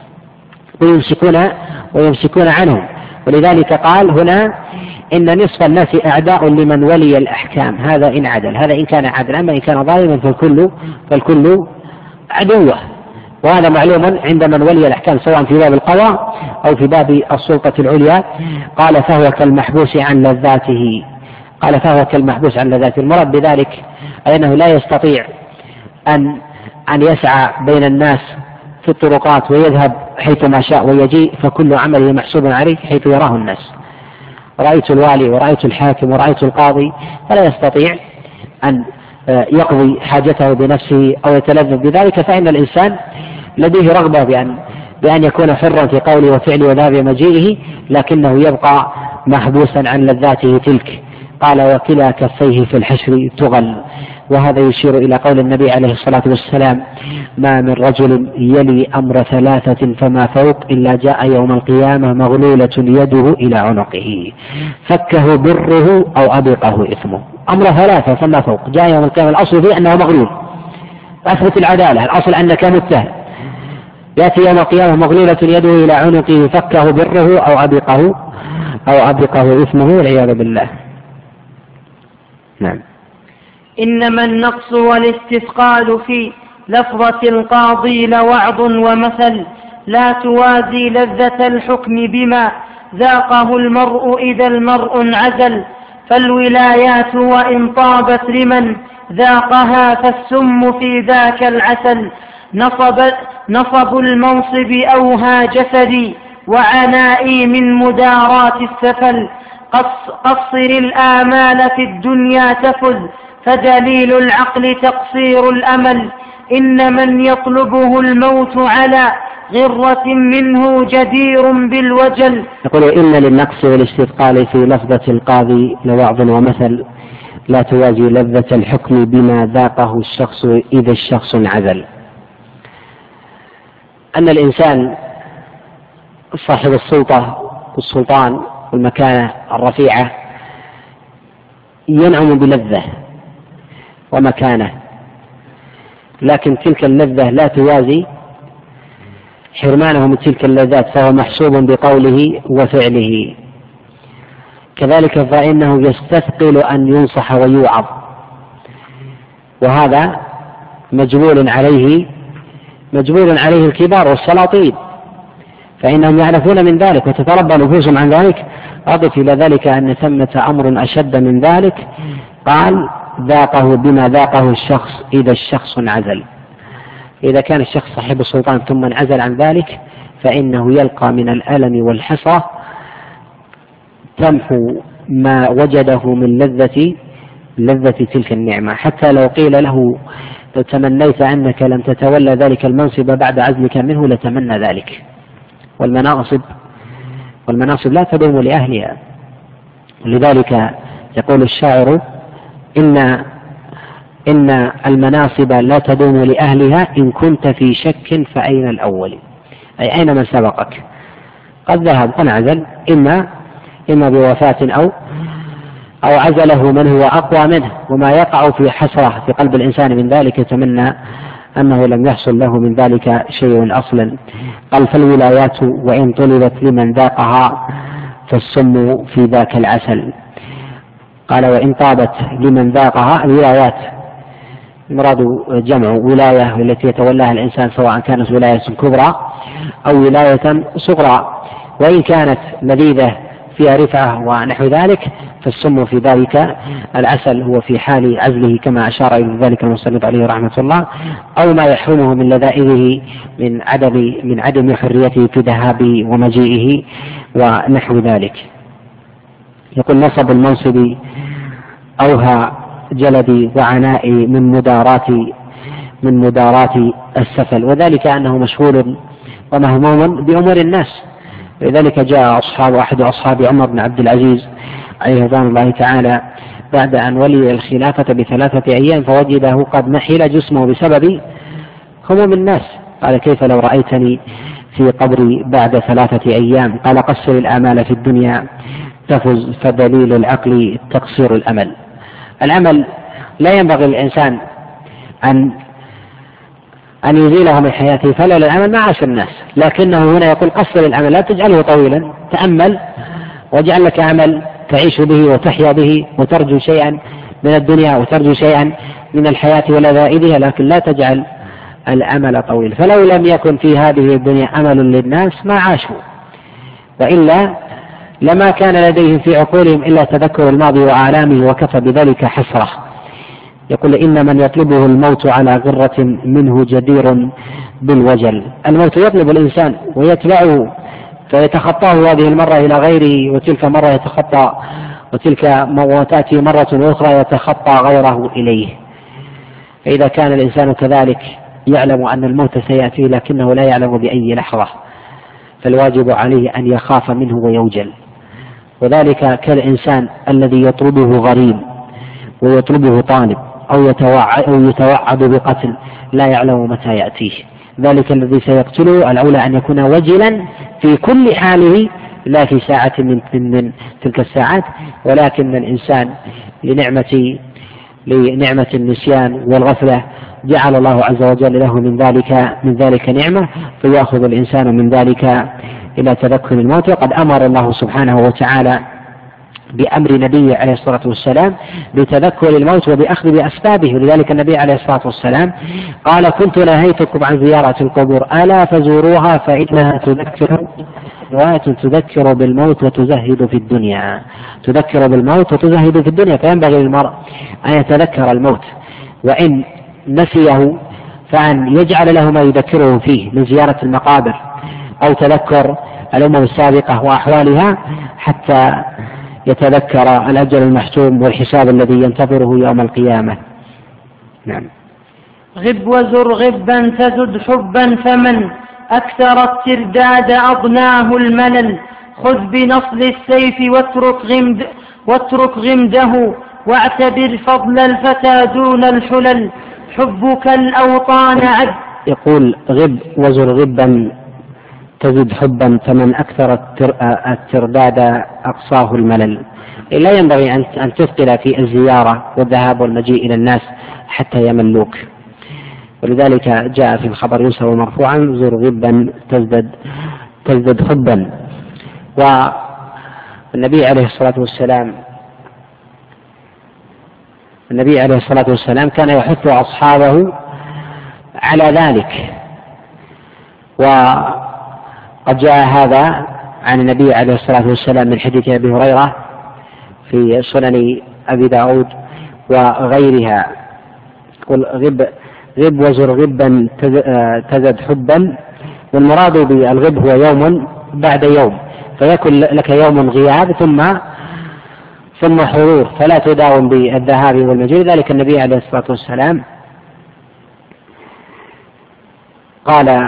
ويمسكون ويمسكون عنهم. ولذلك قال هنا إن نصف الناس أعداء لمن ولي الأحكام هذا إن عدل، هذا إن كان عدلا، أما إن كان ظالما فالكل فالكل عدوه. وهذا معلوم عند من ولي الأحكام سواء في باب القضاء أو في باب السلطة العليا. قال فهو كالمحبوس عن لذاته قال فهو كالمحبوس عن لذاته المراد بذلك أنه لا يستطيع أن أن يسعى بين الناس في الطرقات ويذهب حيث ما شاء ويجيء، فكل عمله محسوب عليه حيث يراه الناس. رأيت الوالي ورأيت الحاكم ورأيت القاضي، فلا يستطيع أن يقضي حاجته بنفسه أو يتلذذ بذلك، فإن الإنسان لديه رغبة بأن بأن يكون حرا في قوله وفعله وذهاب مجيئه، لكنه يبقى محبوسا عن لذاته تلك. قال وكلا كفيه في الحشر تغل. وهذا يشير إلى قول النبي عليه الصلاة والسلام ما من رجل يلي أمر ثلاثة فما فوق إلا جاء يوم القيامة مغلولة يده إلى عنقه فكه بره أو أبقه إثمه. أمر ثلاثة فما فوق جاء يوم القيامة، الأصل فيه أنه مغلول، أثبت العدالة، الأصل أنك متهم. يأتي يوم القيامة مغلولة يده إلى عنقه فكه بره أو أبقه أو أبقه إثمه والعياذ بالله. نعم. إنما النقص والاستثقال في لفظة القاضي لوعظ ومثل، لا توازي لذة الحكم بما ذاقه المرء إذا المرء انعزل، فالولايات وإن طابت لمن ذاقها فالسم في ذاك العسل، نصب, نصب المنصب أوهى جسدي وعنائي من مدارات السفل، قصر الآمال في الدنيا تفز فدليل العقل تقصير الأمل، إن من يطلبه الموت على غرة منه جدير بالوجل. يقول إن للنقص والاستثقال في لفظة القاضي لوعظ ومثل، لا توازي لذة الحكم بما ذاقه الشخص إذا الشخص انعزل. أن الإنسان صاحب السلطة والسلطان والمكانة الرفيعة ينعم بلذة ومكانة، لكن تلك اللذة لا توازي حرمانه من تلك اللذات، فهو محسوب بقوله وفعله. كذلك فإنه يستثقل أن ينصح ويوعظ، وهذا مجبول عليه مجبول عليه الكبار والسلاطين، فإنهم يعرفون من ذلك وتتربى نفوسهم عن ذلك. أضف إلى ذلك أن ثمة أمر أشد من ذلك، قال ذاقه بما ذاقه الشخص إذا الشخص انعزل. إذا كان الشخص صاحب السلطان ثم انعزل عن ذلك فإنه يلقى من الألم والحسرة تمحو ما وجده من لذة لذة تلك النعمة، حتى لو قيل له لو تمنيت أنك لم تتولى ذلك المنصب بعد عزلك منه لتمنى ذلك. والمناصب والمناصب لا تدوم لأهلها، لذلك يقول الشاعر إن إن المناصب لا تدوم لأهلها إن كنت في شك فأين الأول، أي أين من سبقك؟ قد ذهب وانعزل، إما إما بوفاة أو أو عزله من هو أقوى منه، وما يقع في حسرة في قلب الإنسان من ذلك يتمنى أنه لم يحصل له من ذلك شيء أصلا. قال فالولايات وإن طلبت لمن ذاقها فالسم في ذاك العسل. قال وإن طابت لمن ذاقها، الولايات مراد جمع ولاية التي يتولاها الإنسان سواء كانت ولاية كبرى أو ولاية صغرى، وإن كانت لذيذة فيها رفعة ونحو ذلك فالسم في ذلك العسل هو في حال عزله كما أشار إلى ذلك المصنف عليه رحمة الله، أو ما يحرمه من لذائذه من عدم من عدم حريته في ذهابه ومجيئه ونحو ذلك. يقول نصب المنصب أوهى جلدي وعنائي من مدارات من مدارات السفل، وذلك أنه مشغول ومهموم بأمور الناس. لذلك جاء أصحاب أحد أصحاب عمر بن عبد العزيز عليه رضوان الله تعالى بعد أن ولي الخلافة بثلاثة أيام فوجده قد نحل جسمه بسبب هموم الناس. قال كيف لو رأيتني في قبري بعد ثلاثة أيام؟ قال قصر الآمال في الدنيا تفز فدليل العقل تقصير الأمل. العمل لا ينبغي للإنسان أن أن يزيله من حياته، فلا العمل ما عاش الناس، لكنه هنا يقول قصر العمل لا تجعله طويلا، تأمل واجعل لك عمل تعيش به وتحيا به وترجو شيئا من الدنيا وترجو شيئا من الحياة ولذائذها، لكن لا تجعل الأمل طويل. فلو لم يكن في هذه الدنيا أمل للناس ما عاشوا، وإلا لما كان لديهم في عقولهم إلا تذكر الماضي وآلامه وكفى بذلك حسرة. يقول إن من يطلبه الموت على غرة منه جدير بالوجل. الموت يطلب الإنسان ويتبعه فيتخطاه هذه المرة إلى غيره، وتلك مرة يتخطى وتلك وتأتي مرة أخرى يتخطى غيره إليه. فإذا كان الإنسان كذلك يعلم أن الموت سيأتي لكنه لا يعلم بأي لحظة، فالواجب عليه أن يخاف منه ويوجل. وذلك كالإنسان الذي يطلبه غريم ويطلبه طالب أو يتوعد بقتل لا يعلم متى يأتيه. ذلك الذي سيقتله الأولى أن يكون وجلا في كل حاله لا في ساعة من, من تلك الساعات، ولكن الإنسان لنعمة لنعمة النسيان والغفلة جعل الله عز وجل له من ذلك من ذلك نعمة، فيأخذ الإنسان من ذلك إلى تذكر الموت. وقد أمر الله سبحانه وتعالى بأمر نبيه عليه الصلاة والسلام بتذكر الموت وبأخذ بأسبابه، ولذلك النبي عليه الصلاة والسلام قال: كنت نهيتكم عن زيارة القبور ألا فزوروها فإنها تذكر رواية تذكر بالموت وتزهد في الدنيا تذكر بالموت وتزهد في الدنيا فينبغي للمرء أن يتذكر الموت، وإن نسيه فأن يجعل له ما يذكره فيه من زيارة المقابر أو تذكر الأمم السابقة وأحوالها حتى يتذكر الأجل المحتوم والحساب الذي ينتظره يوم القيامة. نعم. غب وزر غبا تزد حبا، فمن أكثر الترداد أضناه الملل. خذ بنصل السيف واترك, غمد واترك غمده، واعتبر فضل الفتى دون الحلل. حبك الأوطان عد. يقول: غب وزر غبا تزد حبا، فمن أكثر الترداد أقصاه الملل. لا ينبغي أن تثقل في الزيارة والذهاب والمجيء إلى الناس حتى يملوك، ولذلك جاء في الخبر يسر مرفوعا: زر غبا تزدد تزدد حبا. والنبي عليه الصلاة والسلام النبي عليه الصلاة والسلام كان يحث أصحابه على ذلك، وقد جاء هذا عن النبي عليه الصلاة والسلام من حديث أبي هريرة في سنن أبي داود وغيرها. قل غب غب وزر غبا تزد حبا، والمراد بالغب هو يوم بعد يوم، فيكون لك يوم غياب ثم ثم حضور، فلا تداوم بالذهاب والمجيء. ذلك النبي عليه الصلاة والسلام قال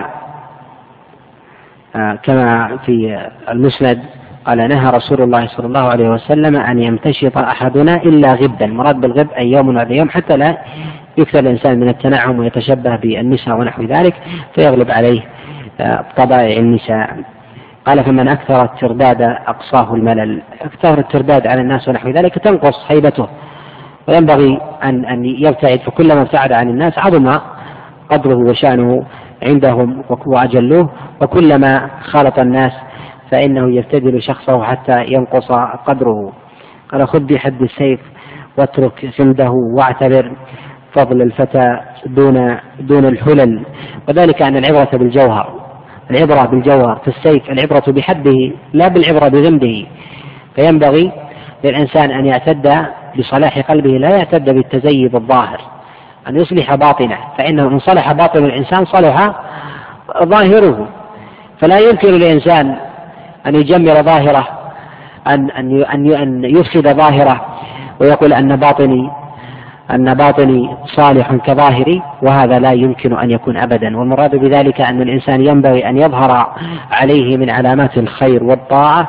كما في المسند قال: نهى رسول الله صلى الله عليه وسلم أن يمتشط أحدنا إلا غبا. مراد بالغب أي يوم بعد يوم، حتى لا يكثر الإنسان من التنعم ويتشبه بالنساء ونحو ذلك فيغلب عليه طبائع النساء. قال: فمن أكثر الترداد أقصاه الملل. أكثر الترداد على الناس ونحو ذلك تنقص هيبته، وينبغي أن أن يبتعد، فكلما ابتعد عن الناس عظم قدره وشأنه عندهم وأجلوه، وكلما خالط الناس فإنه يفتدل شخصه حتى ينقص قدره. قال: خذ بحد السيف واترك سمده، واعتبر فضل الفتى دون دون الحلل. وذلك أن العبرة بالجوهر العبرة بالجوهر في السيف العبرة بحده لا بالعبرة بغمده، فينبغي للإنسان أن يعتد بصلاح قلبه، لا يعتد بالتزيد الظاهر، أن يصلح باطنه، فإنه إن صلح باطن الإنسان صلح ظاهره. فلا يمكن للإنسان أن يجمر ظاهره، أن أن أن يفسد ظاهره ويقول أن باطني أن باطني صالح كظاهري، وهذا لا يمكن أن يكون أبدا. والمراد بذلك أن الإنسان ينبغي أن يظهر عليه من علامات الخير والطاعة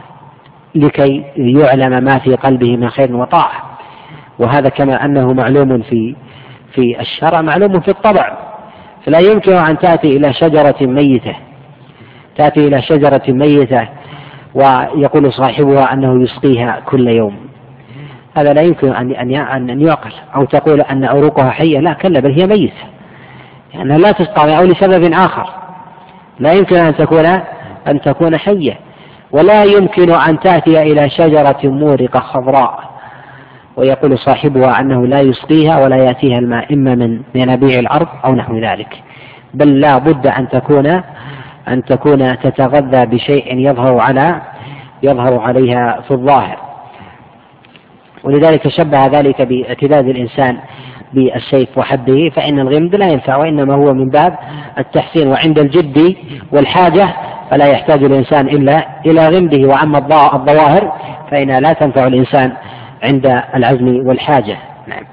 لكي يعلم ما في قلبه من خير وطاعة، وهذا كما أنه معلوم في في الشرع معلوم في الطبع. فلا يمكن أن تأتي إلى شجرة ميتة تأتي إلى شجرة ميتة ويقول صاحبها أنه يسقيها كل يوم، هذا لا يمكن أن أن أن يعقل. أو تقول أن أوراقها حية، لا، كلا، بل هي ميتة، لأنها يعني لا تسقى أو لسبب آخر، لا يمكن أن تكون أن تكون حية. ولا يمكن أن تأتي إلى شجرة مورقة خضراء ويقول صاحبها أنه لا يسقيها ولا يأتيها الماء إما من ينابيع الأرض أو نحو ذلك، بل لا بد أن تكون أن تكون تتغذى بشيء يظهر على يظهر عليها في الظاهر. ولذلك شبه ذلك باعتداد الإنسان بالسيف وحده، فإن الغمد لا ينفع، وإنما هو من باب التحسين، وعند الجد والحاجة فلا يحتاج الإنسان إلا إلى غمده. وأما الظواهر فإنها لا تنفع الإنسان عند العزم والحاجة. نعم.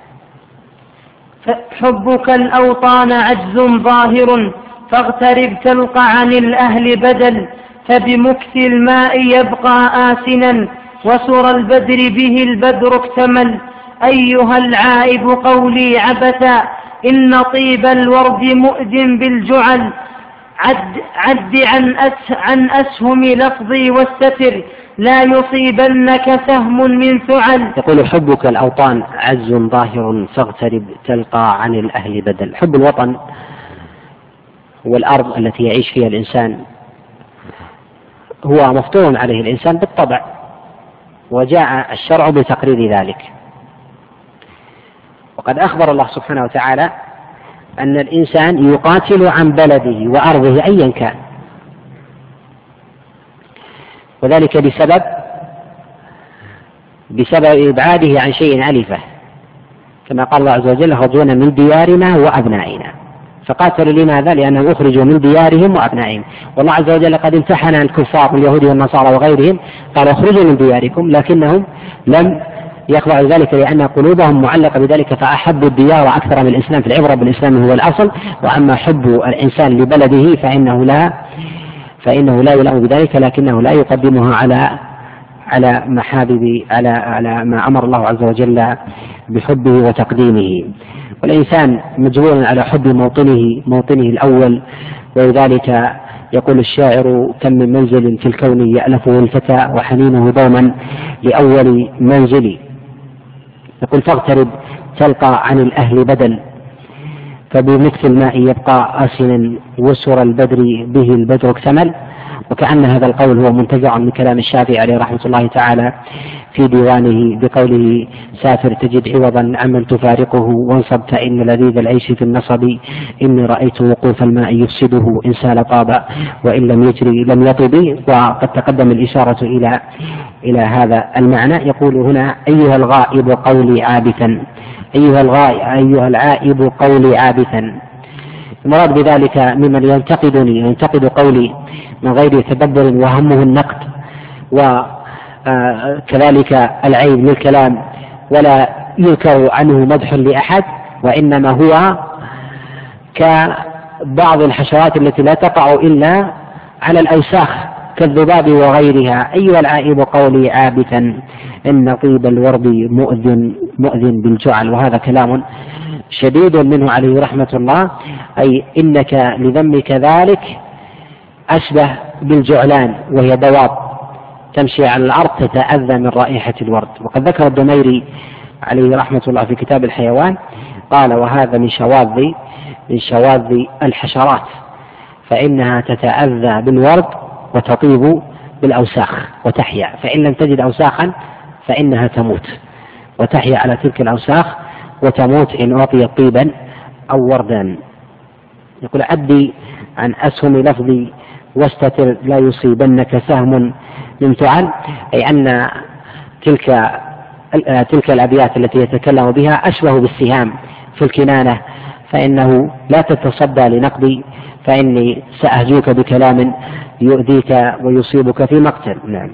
حبك الأوطان عجز ظاهر، فاغترب تلقى عن الأهل بدل، فبمكث الماء يبقى آسنا، وسر البدر به البدر اكتمل. أيها العائب قولي عبثا إن طيب الورد مؤذن بالجعل. عد, عد عن, أس عن أسهم لفظي والستر لا يصيبنك سهم من ثعل. يقول حبك الأوطان عز ظاهر فاغترب تلقى عن الأهل بدل. حب الوطن والأرض التي يعيش فيها الإنسان هو مفطور عليه الإنسان بالطبع، وجاء الشرع بتقرير ذلك. وقد أخبر الله سبحانه وتعالى أن الإنسان يقاتل عن بلده وأرضه أيا كان، وذلك بسبب بسبب إبعاده عن شيء ألفه، كما قال الله عز وجل: خرجونا من ديارنا وأبنائنا. فقاتلوا لماذا؟ لأنهم أخرجوا من ديارهم وأبنائهم. والله عز وجل قد امتحن الكفار من اليهود والنصارى وغيرهم، قال: اخرجوا من دياركم، لكنهم لم يخضعوا ذلك لأن قلوبهم معلقة بذلك، فأحبوا الديار أكثر من الإسلام. في العبرة بالإسلام هو الأصل، وأما حب الإنسان لبلده فإنه لا فإنه لا يلام بذلك، لكنه لا يقدمها على على محابب على على ما أمر الله عز وجل بحبه وتقديمه. والإنسان مجبور على حب موطنه موطنه الأول، ولذلك يقول الشاعر: كم من منزل في الكون يألفه الفتى وحنينه دوما لأول منزل. يقول: فاغترب تلقى عن الأهل بدل فبمكث الماء يبقى آسنا وسر البدر به البدر اكتمل. وكأن هذا القول هو منتزع من كلام الشافعي عليه رحمة الله تعالى في ديوانه بقوله: سافر تجد عوضا عمن تفارقه وانصبت إن لذيذ العيش في النصب إني رأيت وقوف الماء يفسده إن سال طاب وإن لم يجري لم يطب. وقد تقدم الإشارة إلى إلى هذا المعنى. يقول هنا: أيها الغائب قولي عابثا أيها الغائب أيها العائب قولي عابثا. المراد بذلك ممن ينتقدني ينتقد قولي من غير تدبر وهمه النقد، وكذلك العيب للكلام ولا يذكر عنه مدح لأحد، وإنما هو كبعض الحشرات التي لا تقع إلا على الأوساخ كالذباب وغيرها. أيها العائب قولي عابثا إن طيب الورد مؤذن مؤذن بالجعل. وهذا كلام شديد منه عليه رحمة الله، أي إنك لذمك ذلك أشبه بالجعلان، وهي دواب تمشي على الأرض تتأذى من رائحة الورد. وقد ذكر الدميري عليه رحمة الله في كتاب الحيوان قال: وهذا من شواذ من شواذ الحشرات، فإنها تتأذى بالورد وتطيب بالأوساخ وتحيا، فإن لم تجد أوساخا فإنها تموت وتحيا على تلك الأوساخ وتموت إن أعطيت طيبا أو وردا. يقول: عدي عن أسهم لفظي واستتر لا يصيبنك سهم من تعل، أي أن تلك تلك الأبيات التي يتكلم بها أشبه بالسهام في الكنانة، فإنه لا تتصدى لنقدي فإني سأهجوك بكلام يؤذيك ويصيبك في مقتل. نعم.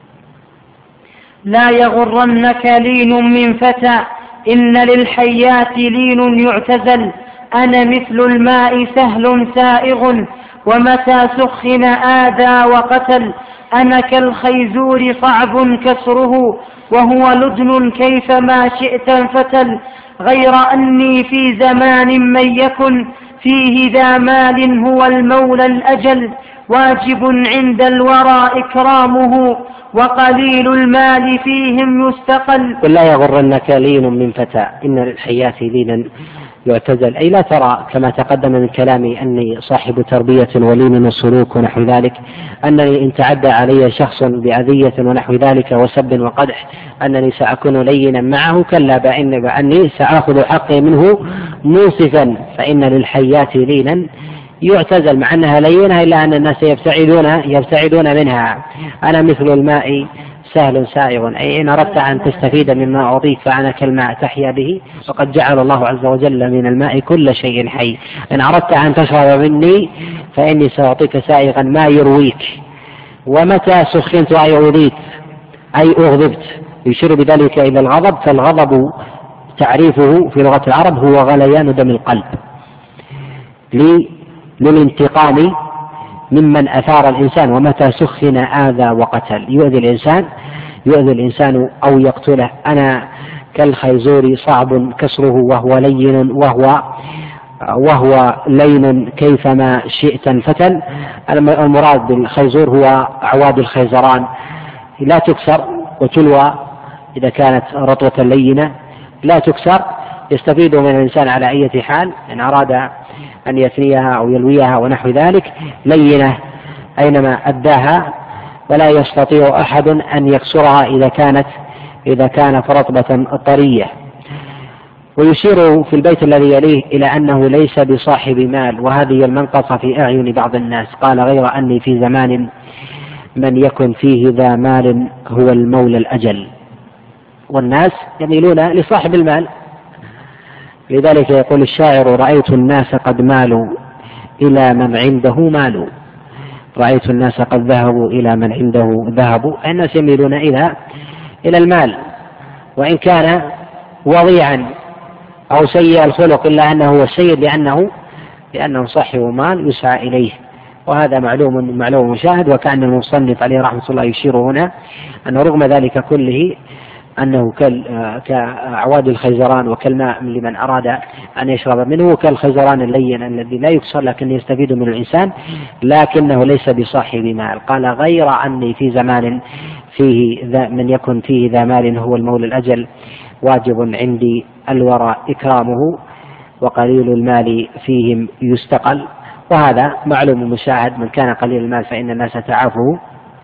لا يغرنك لين من فتى إن للحيات لين يعتزل. أنا مثل الماء سهل سائغ ومتى سخن آذى وقتل. أنا كالخيزور صعب كسره وهو لجن كيفما شئت انفتل. غير أني في زمان من يكن فيه ذا مال هو المولى الأجل. واجب عند الورى إكرامه وقليل المال فيهم يستقل. قل: لا يغرنك لين من فتى إن للحيات لينا يعتزل. أي لا ترى كما تقدم من كلامي أني صاحب تربية ولين وسلوك ونحو ذلك، أنني إن تعدى علي شخص بأذية ونحو ذلك وسب وقدح أنني سأكون لينا معه. كلا، بأن بأني سأخذ حقي منه منصفا، فإن للحيات لينا يعتزل، مع أنها لينة إلا أن الناس يبتعدون يبتعدون منها. أنا مثل الماء سهل سائغ، أي إن أردت أن تستفيد مما أعطيك فأنا كالماء تحيا به، وقد جعل الله عز وجل من الماء كل شيء حي. إن أردت أن تشرب مني فإني سأعطيك سائغا ما يرويك. ومتى سخنت أي أغضيت أي أغضبت، يشير بذلك إلى الغضب، فالغضب تعريفه في لغة العرب هو غليان دم القلب للانتقام ممن أثار الإنسان. ومتى سخن آذى وقتل، يؤذي الإنسان يؤذي الإنسان أو يقتله. أنا كالخيزور صعب كسره وهو لين وهو وهو لين كيفما شئت انفتل. المراد بالخيزور هو أعواد الخيزران، لا تكسر وتلوى إذا كانت رطوة لينة لا تكسر، يستفيد من الإنسان على أي حال إن أراد أن يثنيها أو يلويها ونحو ذلك، لينة أينما أداها، ولا يستطيع أحد أن يكسرها إذا كانت إذا كانت رطبة طرية. ويشير في البيت الذي يليه إلى أنه ليس بصاحب مال، وهذه المنقصة في أعين بعض الناس. قال غير أني في زمان من يكن فيه ذا مال هو المولى الأجل، والناس يميلون لصاحب المال. لذلك يقول الشاعر: رأيت الناس قد مالوا إلى من عنده مال، رأيت الناس قد ذهبوا إلى من عنده ذهبوا. الناس يميلون إلى إلى المال، وإن كان وضيعا أو سيء الخلق إلا أنه هو السيد لأنه لأنه صاحب مال يسعى إليه، وهذا معلوم معلوم مشاهد. وكأن المصنف عليه رحمة الله يشير هنا أن رغم ذلك كله أنه كأعواد الخيزران وكالماء لمن أراد أن يشرب منه، كالخيزران اللين الذي لا يكسر لكن يستفيد من الإنسان، لكنه ليس بصاحب مال. قال غير أني في زمان فيه ذا من يكن فيه ذا مال هو المولى الأجل، واجب عندي الورى إكرامه، وقليل المال فيهم يستقل. وهذا معلوم مشاهد، من كان قليل المال فإن الناس تعافه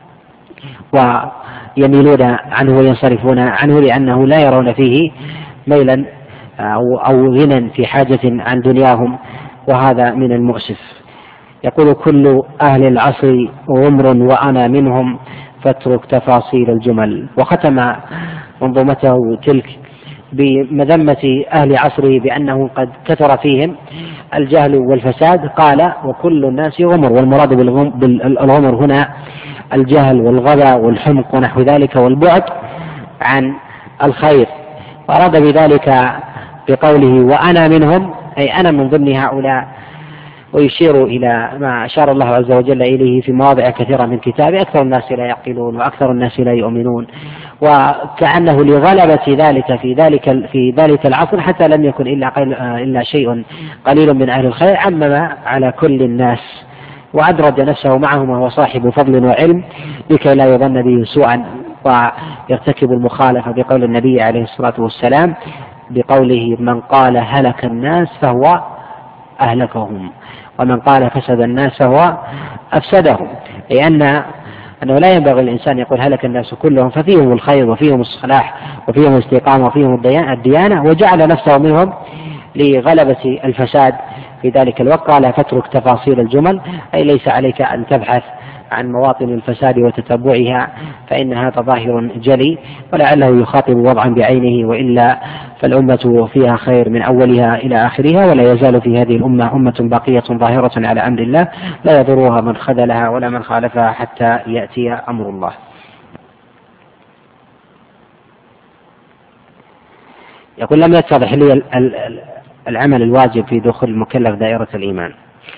ويميلون عنه وينصرفون عنه، لأنه لا يرون فيه ميلا أو, أو غنى في حاجة عن دنياهم، وهذا من المؤسف. يقول: كل أهل العصر غمر وأنا منهم فاترك تفاصيل الجمل. وختم منظومته تلك بمذمة أهل عصره بأنه قد كثر فيهم الجهل والفساد. قال: وكل الناس غمر، والمراد بالغمر هنا الجهل والغباء والحمق ونحو ذلك والبعد عن الخير. وأراد بذلك بقوله وأنا منهم أي أنا من ضمن هؤلاء، ويشير إلى ما أشار الله عز وجل إليه في مواضع كثيرة من كتابه: أكثر الناس لا يعقلون وأكثر الناس لا يؤمنون. وكأنه لغلبة ذلك في ذلك في ذلك العصر حتى لم يكن إلا, إلا شيء قليل من أهل الخير، عمم على كل الناس وأدرج نفسه معهم وهو صاحب فضل وعلم لكي لا يظن به سوءا ويرتكب المخالفة بقول النبي عليه الصلاة والسلام بقوله: من قال هلك الناس فهو أهلكهم، ومن قال فسد الناس فهو أفسدهم. لأن أنه لا ينبغي الإنسان يقول هلك الناس كلهم، ففيهم الخير وفيهم الصلاح وفيهم الاستقامة وفيهم الديانة، وجعل نفسه منهم لغلبة الفساد في ذلك الوقت. قال: فترك تفاصيل الجمل، أي ليس عليك أن تبحث عن مواطن الفساد وتتبعها، فإن هذا ظاهر جلي، ولعله يخاطب وضعا بعينه، وإلا فالأمة فيها خير من أولها إلى آخرها، ولا يزال في هذه الأمة أمة باقية ظاهرة على أمر الله لا يضرها من خذلها ولا من خالفها حتى يأتي أمر الله. يقول: لم يتضح لي العمل الواجب في دخول المكلف دائرة الإيمان.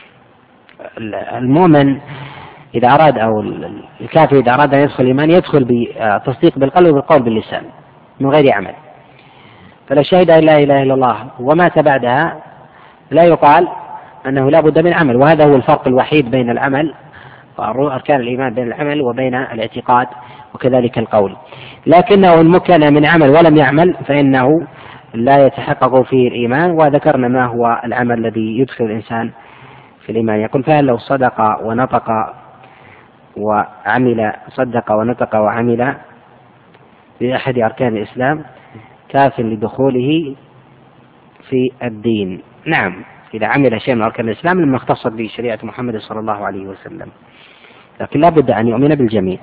المؤمن إذا أراد أو الكافر إذا أراد أن يدخل الإيمان يدخل بتصديق بالقلب وبالقول باللسان من غير عمل. فلو شهد أن لا إله إلا الله ومات بعدها لا يقال أنه لا بد من عمل، وهذا هو الفرق الوحيد بين العمل وأركان الإيمان، بين العمل وبين الاعتقاد وكذلك القول. لكنه إن مكن من عمل ولم يعمل فإنه لا يتحقق فيه الإيمان. وذكرنا ما هو العمل الذي يدخل الإنسان في الإيمان. يقول: فهل لو صدق ونطق وعمل صدق ونطق وعمل بأحد أركان الإسلام كاف لدخوله في الدين؟ نعم، إذا عمل شيء من أركان الإسلام لما اختصت به شريعة محمد صلى الله عليه وسلم، لكن لا بد أن يؤمن بالجميع.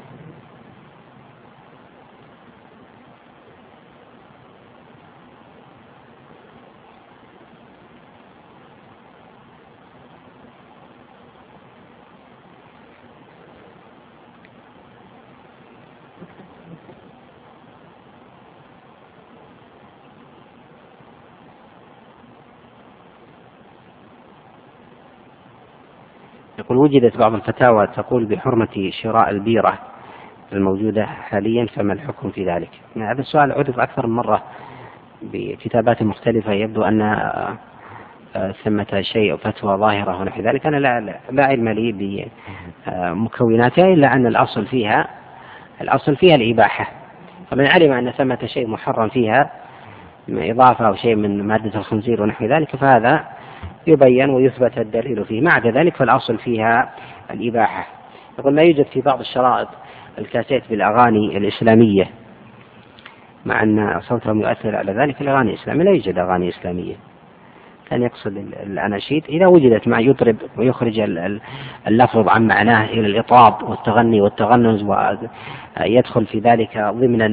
يقول: وجدت بعض الفتاوى تقول بحرمة شراء البيرة الموجودة حاليا فما الحكم في ذلك؟ هذا السؤال عرض أكثر من مرة بكتابات مختلفة، يبدو أن ثمة شيء فتوى ظاهرة ونحو ذلك. أنا لا, لا علم لي بمكوناتها إلا أن الأصل فيها الأصل فيها الإباحة، فمن علم أن ثمة شيء محرم فيها من إضافة أو شيء من مادة الخنزير ونحو ذلك فهذا يبين ويثبت الدليل فيه، ما عدا ذلك فالأصل فيها الإباحة. يقول ما يوجد في بعض الشرائط الكاسيت بالأغاني الإسلامية مع أن صوتهم يؤثر على ذلك، الأغاني الإسلامية لا يوجد أغاني إسلامية، كان يقصد الأناشيد إذا وجدت ما يطرب ويخرج اللفظ عن معناه إلى الإطراب والتغني والتغنز ويدخل في ذلك ضمنا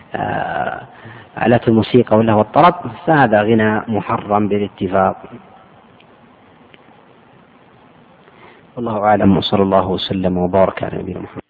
آلات الموسيقى ولا والطرب، فهذا غنى محرم بالاتفاق. والله أعلم، وصلى الله وسلم وبارك على نبينا محمد.